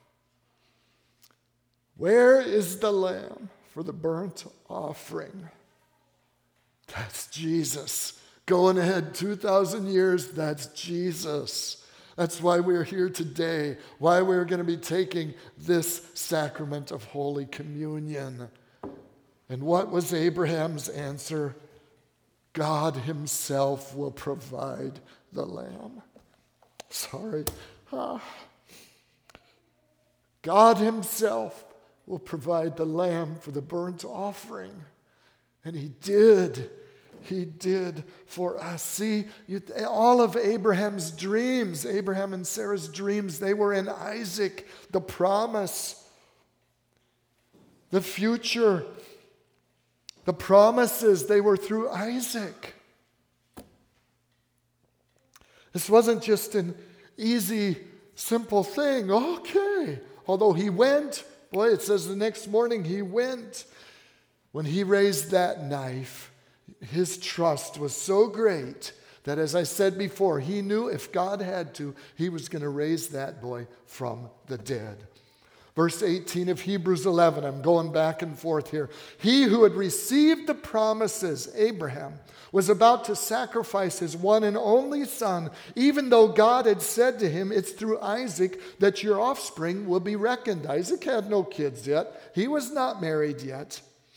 Speaker 1: Where is the lamb for the burnt offering? That's Jesus. Going ahead two thousand years, that's Jesus. That's why we're here today, why we're going to be taking this sacrament of Holy Communion. And what was Abraham's answer? God himself will provide the lamb. Sorry. Ah. God himself will provide the lamb for the burnt offering. And he did. He did for us. See, you, all of Abraham's dreams, Abraham and Sarah's dreams, they were in Isaac. The promise, the future, the promises, they were through Isaac. This wasn't just an easy, simple thing. Okay. Although he went, boy, it says the next morning he went. When he raised that knife, his trust was so great that, as I said before, he knew if God had to, he was going to raise that boy from the dead. Verse eighteen of Hebrews eleven, I'm going back and forth here. He who had received the promises, Abraham, was about to sacrifice his one and only son, even though God had said to him, it's through Isaac that your offspring will be reckoned. Isaac had no kids yet. He was not married yet.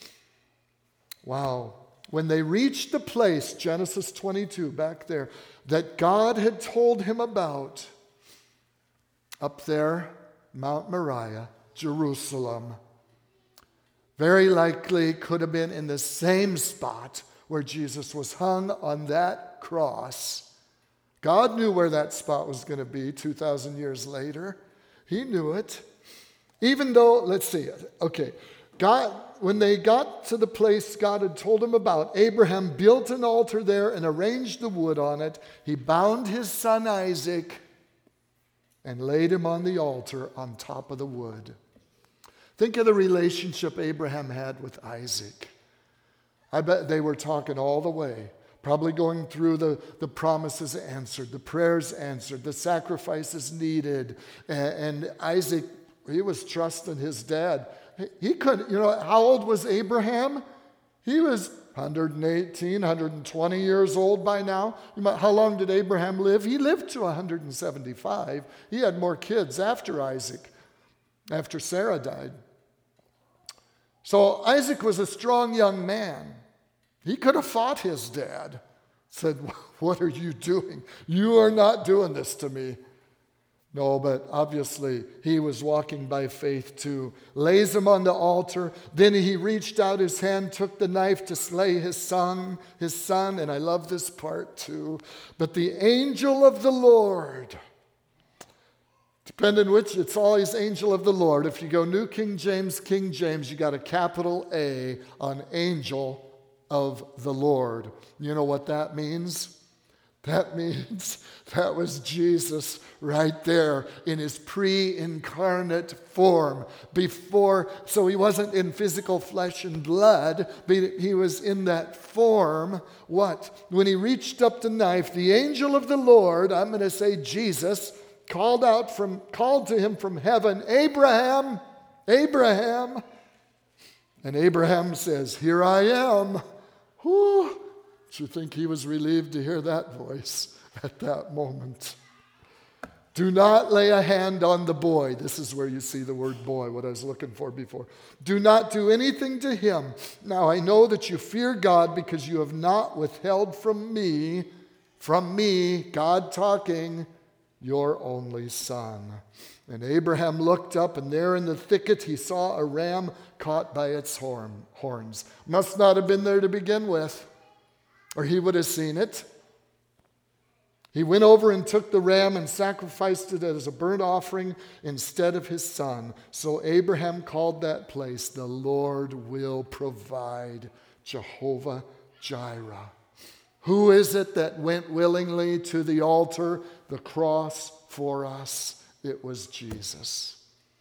Speaker 1: Wow. When they reached the place, Genesis twenty-two, back there, that God had told him about, up there, Mount Moriah, Jerusalem, very likely could have been in the same spot where Jesus was hung on that cross. God knew where that spot was going to be two thousand years later. He knew it. Even though, let's see, okay, God, when they got to the place God had told him about, Abraham built an altar there and arranged the wood on it. He bound his son Isaac and laid him on the altar on top of the wood. Think of the relationship Abraham had with Isaac. I bet they were talking all the way, probably going through the, the promises answered, the prayers answered, the sacrifices needed. And, and Isaac, he was trusting his dad. He could, you know, how old was Abraham? He was one hundred eighteen, one hundred twenty years old by now. How long did Abraham live? He lived to one hundred seventy-five. He had more kids after Isaac, after Sarah died. So Isaac was a strong young man. He could have fought his dad, said, what are you doing? You are not doing this to me. No, but obviously he was walking by faith too. Lays him on the altar. Then he reached out his hand, took the knife to slay his son, his son, and I love this part too. But the angel of the Lord, depending which, it's always angel of the Lord. If you go New King James, King James, you got a capital A on angel of the Lord. You know what that means? That means that was Jesus right there in his pre-incarnate form before, so he wasn't in physical flesh and blood, but he was in that form. What? When he reached up the knife, the angel of the Lord, I'm going to say Jesus, called out from, called to him from heaven, Abraham, Abraham. And Abraham says, here I am. Whew. Do you think he was relieved to hear that voice at that moment? Do not lay a hand on the boy. This is where you see the word boy, what I was looking for before. Do not do anything to him. Now I know that you fear God because you have not withheld from me, from me, God talking, your only son. And Abraham looked up, and there in the thicket he saw a ram caught by its horn, horns. Must not have been there to begin with, or he would have seen it. He went over and took the ram and sacrificed it as a burnt offering instead of his son. So Abraham called that place, the Lord will provide, Jehovah Jireh. Who is it that went willingly to the altar, the cross for us? It was Jesus.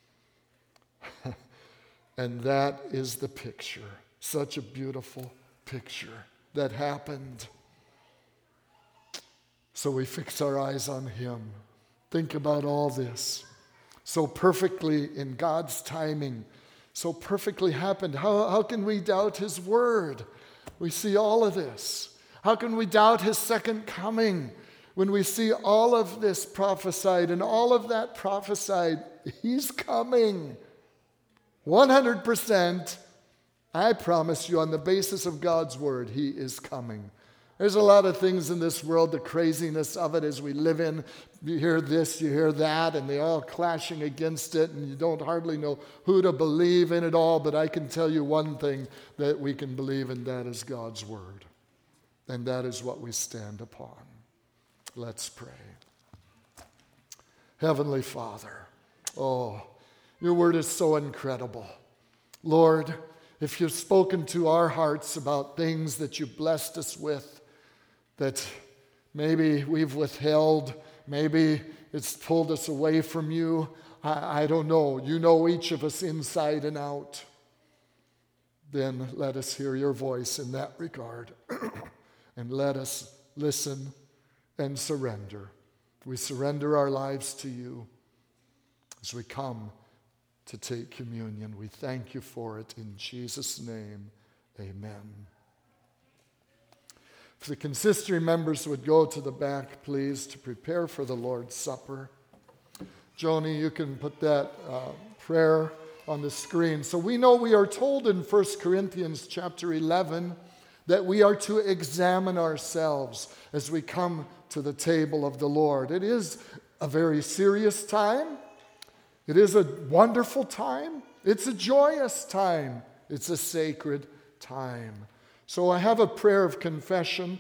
Speaker 1: And that is the picture. Such a beautiful picture that happened. So we fix our eyes on him. Think about all this. So perfectly in God's timing, so perfectly happened. How, how can we doubt his word? We see all of this. How can we doubt his second coming when we see all of this prophesied and all of that prophesied? He's coming. one hundred percent, I promise you, on the basis of God's word, he is coming. There's a lot of things in this world, the craziness of it as we live in. You hear this, you hear that, and they're all clashing against it, and you don't hardly know who to believe in it all. But I can tell you one thing that we can believe in, that is God's word. And that is what we stand upon. Let's pray. Heavenly Father, oh, your word is so incredible. Lord, if you've spoken to our hearts about things that you blessed us with, that maybe we've withheld, maybe it's pulled us away from you, I, I don't know. You know each of us inside and out. Then let us hear your voice in that regard. And let us listen and surrender. We surrender our lives to you as we come to take communion. We thank you for it in Jesus' name. Amen. If the consistory members would go to the back, please, to prepare for the Lord's Supper. Joni, you can put that uh, prayer on the screen. So we know we are told in First Corinthians chapter eleven that we are to examine ourselves as we come to the table of the Lord. It is a very serious time. It is a wonderful time. It's a joyous time. It's a sacred time. So I have a prayer of confession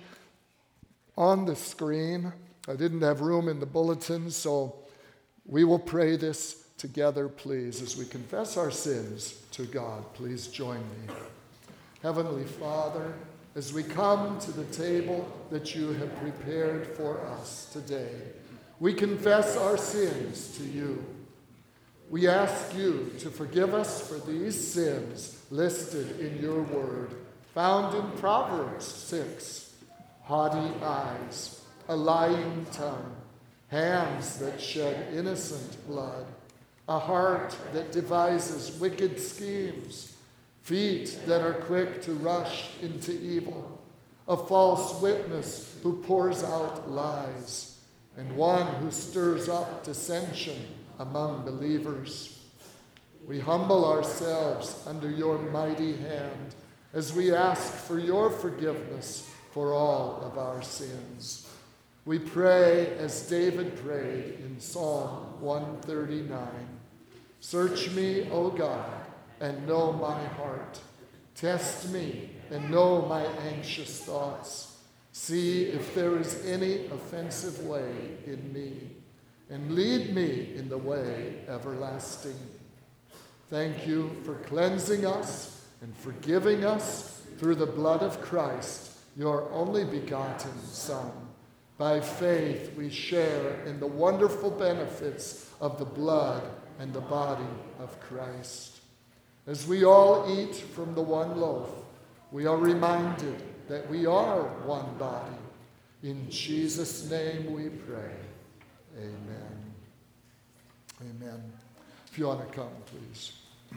Speaker 1: on the screen. I didn't have room in the bulletin, so we will pray this together, please, as we confess our sins to God. Please join me. Heavenly Father, as we come to the table that you have prepared for us today, we confess our sins to you. We ask you to forgive us for these sins listed in your word, found in Proverbs six, haughty eyes, a lying tongue, hands that shed innocent blood, a heart that devises wicked schemes, feet that are quick to rush into evil, a false witness who pours out lies, and one who stirs up dissension among believers. We humble ourselves under your mighty hand as we ask for your forgiveness for all of our sins. We pray as David prayed in Psalm one thirty-nine, "Search me, O God, and know my heart. Test me and know my anxious thoughts. See if there is any offensive way in me, and lead me in the way everlasting." Thank you for cleansing us and forgiving us through the blood of Christ, your only begotten Son. By faith, we share in the wonderful benefits of the blood and the body of Christ. As we all eat from the one loaf, we are reminded that we are one body. In Jesus' name we pray. Amen. Amen. If you want to come, please.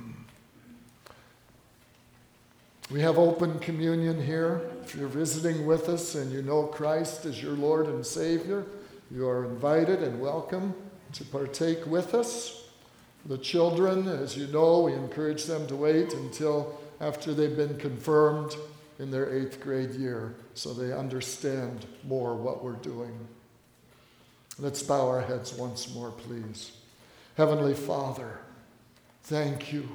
Speaker 1: We have open communion here. If you're visiting with us and you know Christ as your Lord and Savior, you are invited and welcome to partake with us. The children, as you know, we encourage them to wait until after they've been confirmed in their eighth grade year so they understand more what we're doing. Let's bow our heads once more, please. Heavenly Father, thank you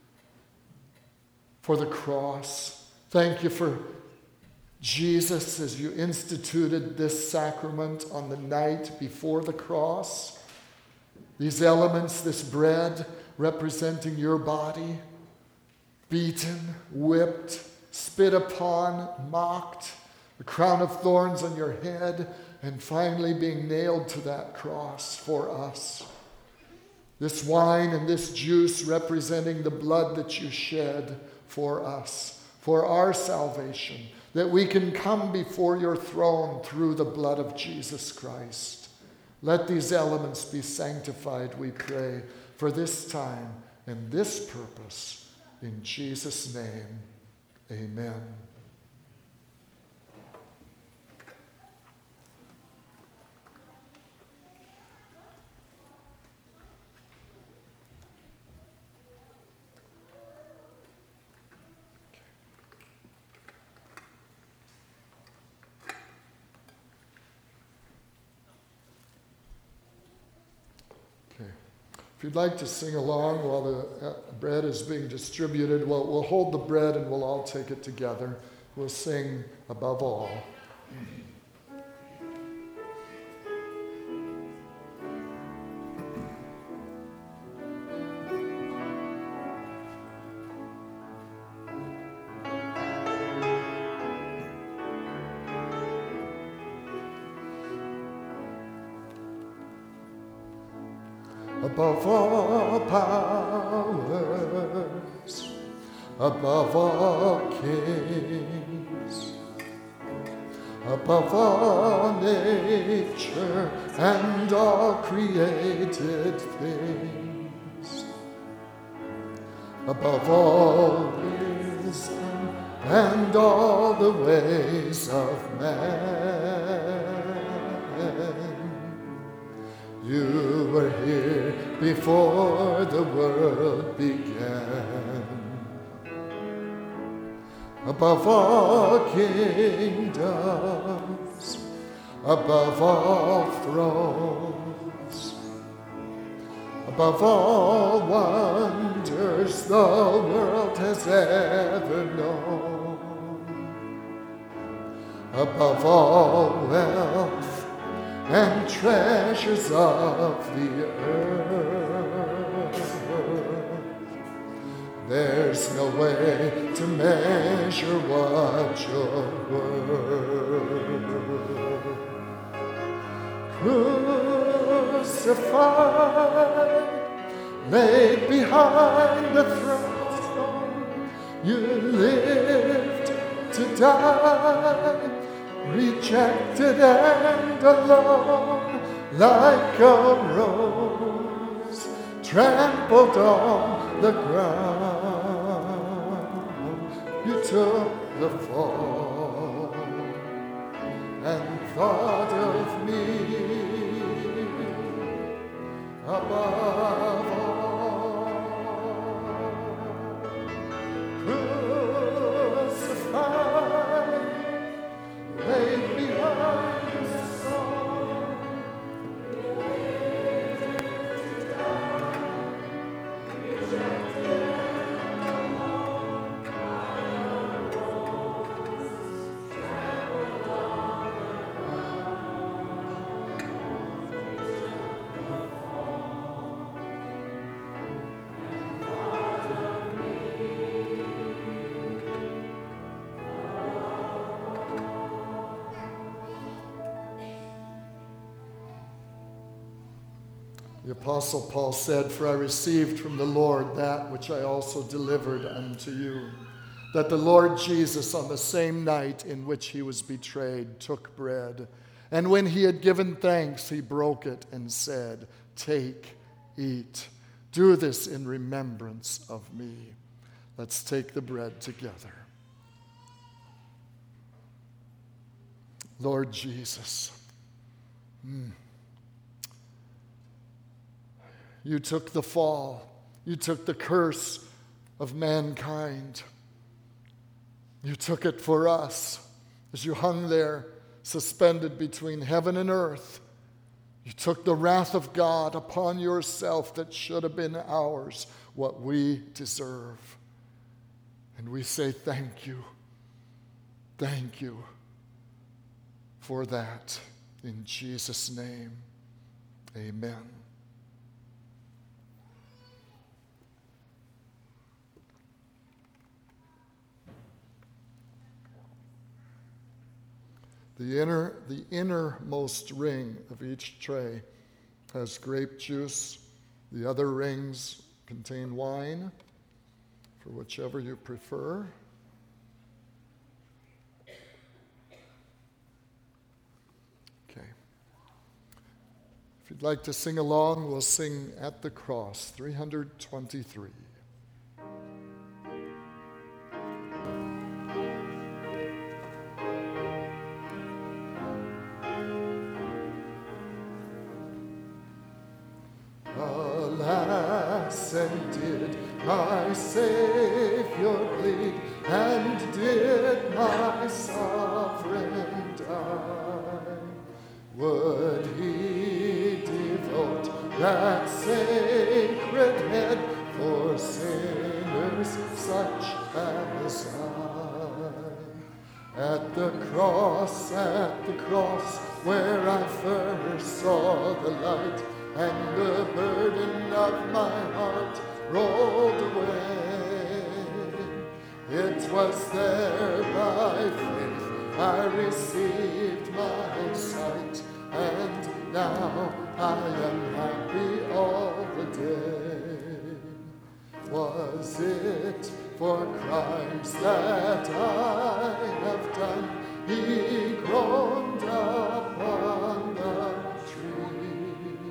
Speaker 1: for the cross. Thank you for Jesus as you instituted this sacrament on the night before the cross. These elements, this bread representing your body, beaten, whipped, spit upon, mocked, a crown of thorns on your head, and finally being nailed to that cross for us. This wine and this juice representing the blood that you shed for us, for our salvation, that we can come before your throne through the blood of Jesus Christ. Let these elements be sanctified, we pray, for this time and this purpose. In Jesus' name, amen. If you'd like to sing along while the bread is being distributed, we'll, we'll hold the bread and we'll all take it together. We'll sing Above All. Above all powers, above all kings, above all nature and all created things, above all wisdom and all the ways of man. You were here before the world began. Above all kingdoms, above all thrones, above all wonders the world has ever known, above all wealth and treasures of the earth, there's no way to measure what you're worth. Crucified, laid behind the throne, you lived to die, rejected and alone, like a rose trampled on the ground. You took the fall and thought of me above all. Crucified, laid behind the stone, the Apostle Paul said, "For I received from the Lord that which I also delivered unto you, that the Lord Jesus, on the same night in which he was betrayed, took bread. And when he had given thanks, he broke it and said, 'Take, eat. Do this in remembrance of me.'" Let's take the bread together. Lord Jesus, mm. You took the fall. You took the curse of mankind. You took it for us as you hung there, suspended between heaven and earth. You took the wrath of God upon yourself that should have been ours, what we deserve. And we say thank you. Thank you for that. In Jesus' name, amen. The inner, the innermost ring of each tray has grape juice. The other rings contain wine, for whichever you prefer. Okay. If you'd like to sing along, we'll sing "At the Cross," three hundred twenty-three. And did my Savior bleed, and did my sovereign die? Would he devote that sacred head for sinners such as I? At the cross, at the cross, where I first saw the light, and the burden of my heart rolled away. It was there by faith I received my sight, and now I am happy all the day. Was it for crimes that I have done he groaned upon the tree.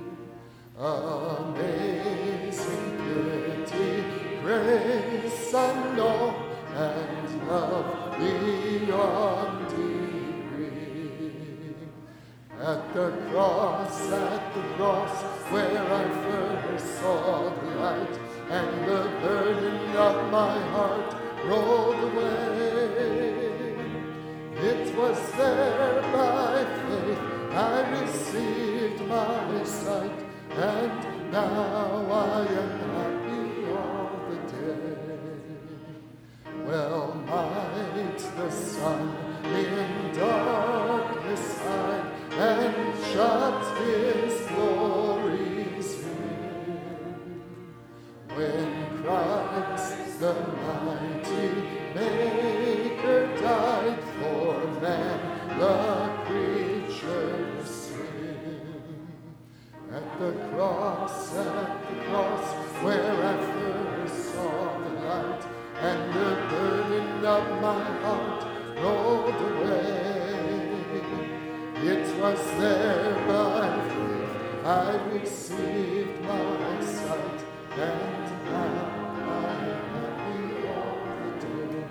Speaker 1: Amazing purity, grace unknown, and love beyond degree. At the cross, at the cross, where I first saw the light, and the burden of my heart rolled away. It was there by faith I received my sight, and now I am happy all the day. Well might the sun in darkness hide, and shut his glories in, when Christ the mighty Maker died for man, the creature's sin. At the cross, at the cross, where I first saw the light, and the burden of my heart rolled away. It was there by faith I received my sight, and now I am happy all the day.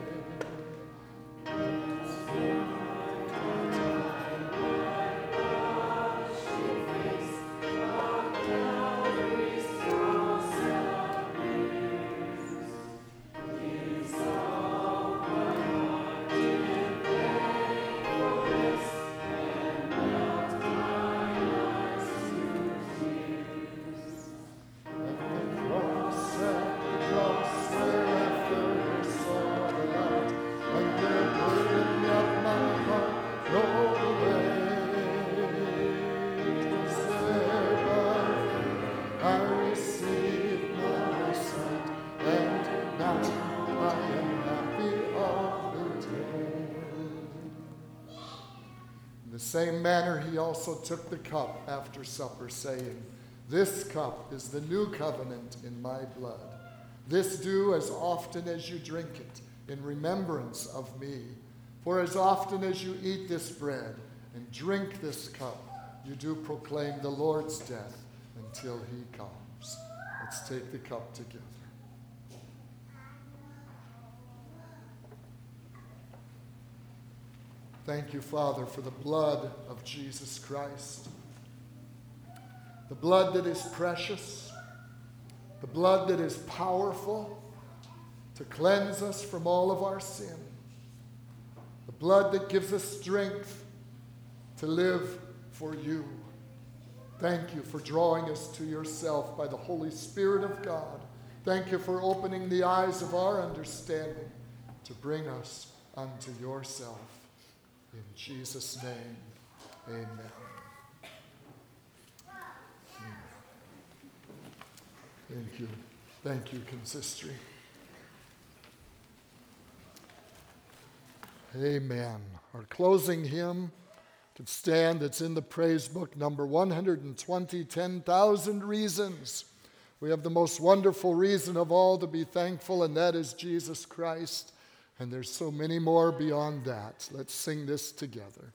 Speaker 1: In the same manner, he also took the cup after supper, saying, "This cup is the new covenant in my blood. This do as often as you drink it, in remembrance of me. For as often as you eat this bread and drink this cup, you do proclaim the Lord's death until he comes." Let's take the cup together. Thank you, Father, for the blood of Jesus Christ. The blood that is precious, the blood that is powerful to cleanse us from all of our sin. The blood that gives us strength to live for you. Thank you for drawing us to yourself by the Holy Spirit of God. Thank you for opening the eyes of our understanding to bring us unto yourself. In Jesus' name, amen. Thank you. Thank you, consistory. Amen. Our closing hymn could stand. It's in the praise book, number one hundred twenty, ten thousand Reasons. We have the most wonderful reason of all to be thankful, and that is Jesus Christ. And there's so many more beyond that. Let's sing this together.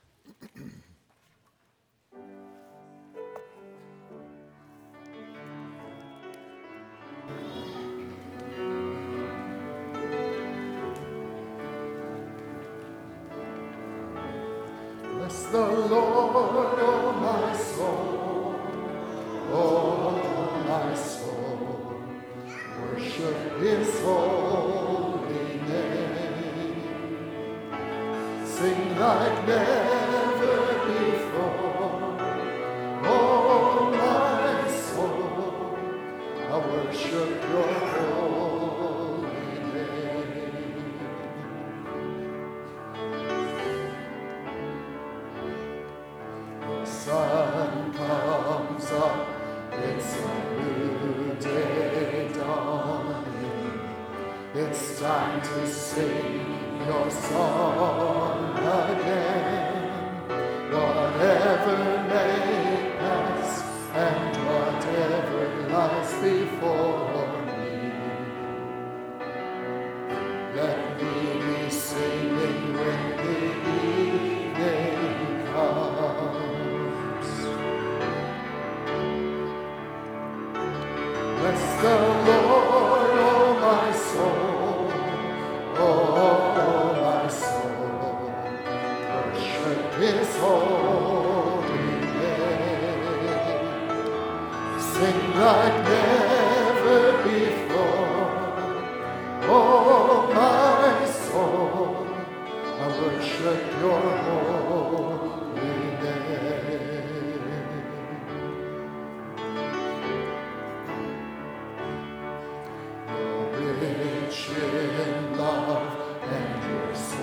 Speaker 1: Bless the Lord, oh my soul, oh my soul, worship his holy name. Sing like never before, oh my soul, I worship your holy name. The sun comes up, it's a new day dawning. It's time to sing your song again. Whatever may pass and whatever lies before me, let me be singing when the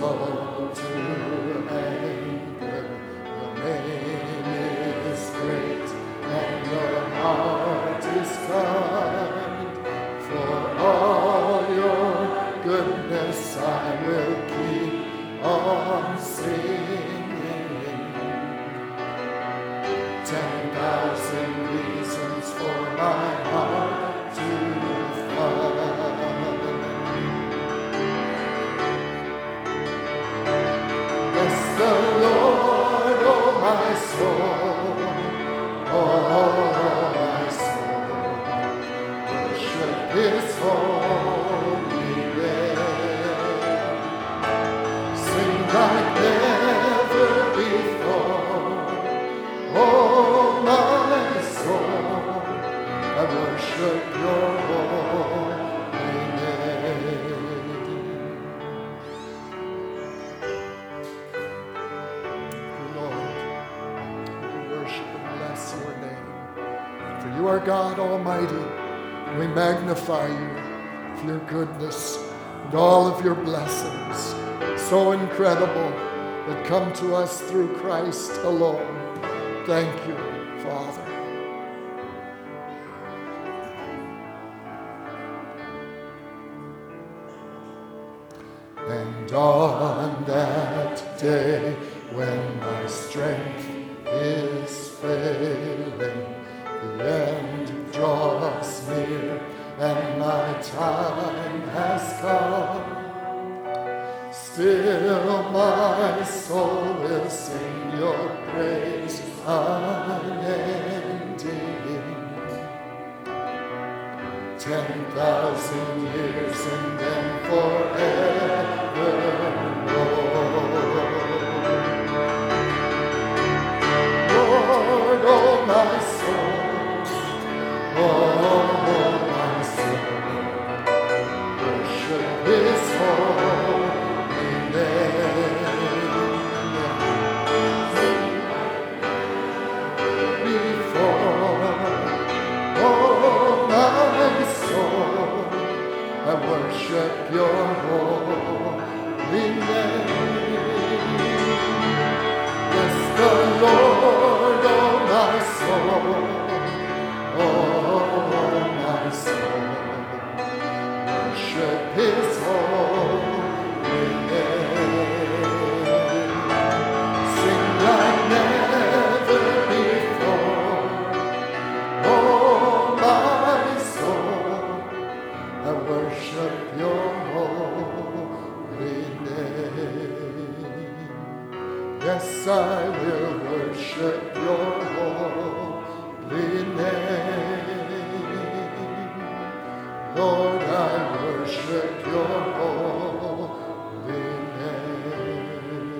Speaker 1: slow to anger. Your name is great, and your heart is kind. For all your goodness I will keep on singing. Ten thousand reasons for my heart to find. Bless the Lord, oh my soul, oh my soul. Worship His holy name. Sing like never before, oh my soul. I worship your holy name. Lord, we worship and bless your name. For you are God Almighty. We magnify you for your goodness and all of your blessings, so incredible, that come to us through Christ alone. Thank you, Father. And on that day when my strength is failing, the end draws near and my time has come. Still my soul will sing your praise unending. Ten thousand years and then forevermore. Lord, oh my soul, oh my soul, worship His holy name. Before, oh my soul, I worship your holy name. Bless the Lord, oh my soul, oh my soul, worship His holy name. Sing like never before, oh my soul, I worship your holy name. Yes, I will worship your holy name. Lord, I worship your holy name.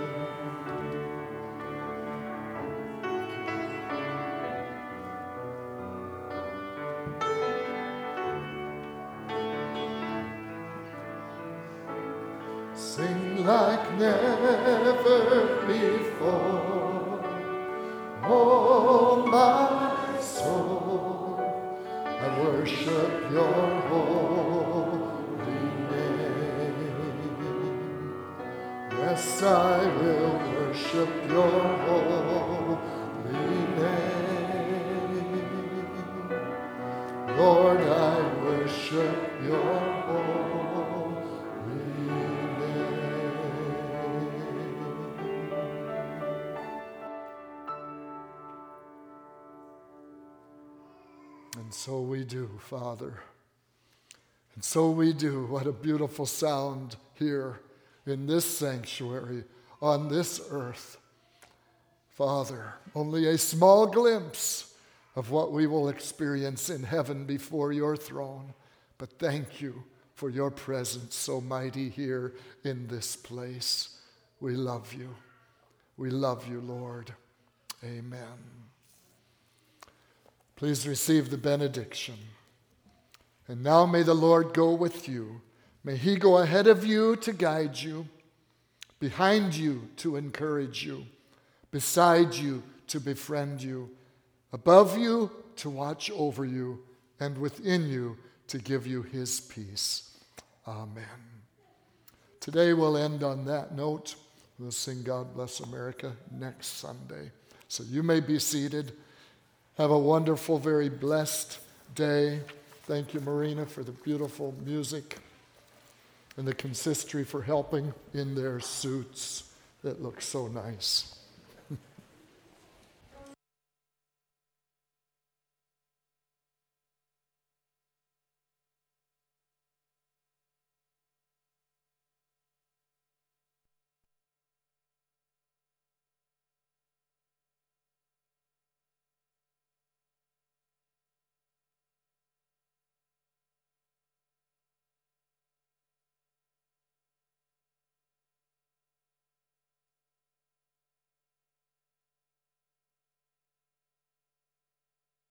Speaker 1: Sing like never before, oh my soul, I worship your holy name. Yes, I will worship your holy name. Lord, I worship your holy name. And so we do, Father. And so we do. What a beautiful sound here in this sanctuary, on this earth. Father, only a small glimpse of what we will experience in heaven before your throne. But thank you for your presence so mighty here in this place. We love you. We love you, Lord. Amen. Please receive the benediction. And now may the Lord go with you. May he go ahead of you to guide you, behind you to encourage you, beside you to befriend you, above you to watch over you, and within you to give you his peace. Amen. today we'll end on that note. We'll sing God Bless America next Sunday. So you may be seated. Have a wonderful, very blessed day. Thank you, Marina, for the beautiful music, and the consistory for helping in their suits that look so nice.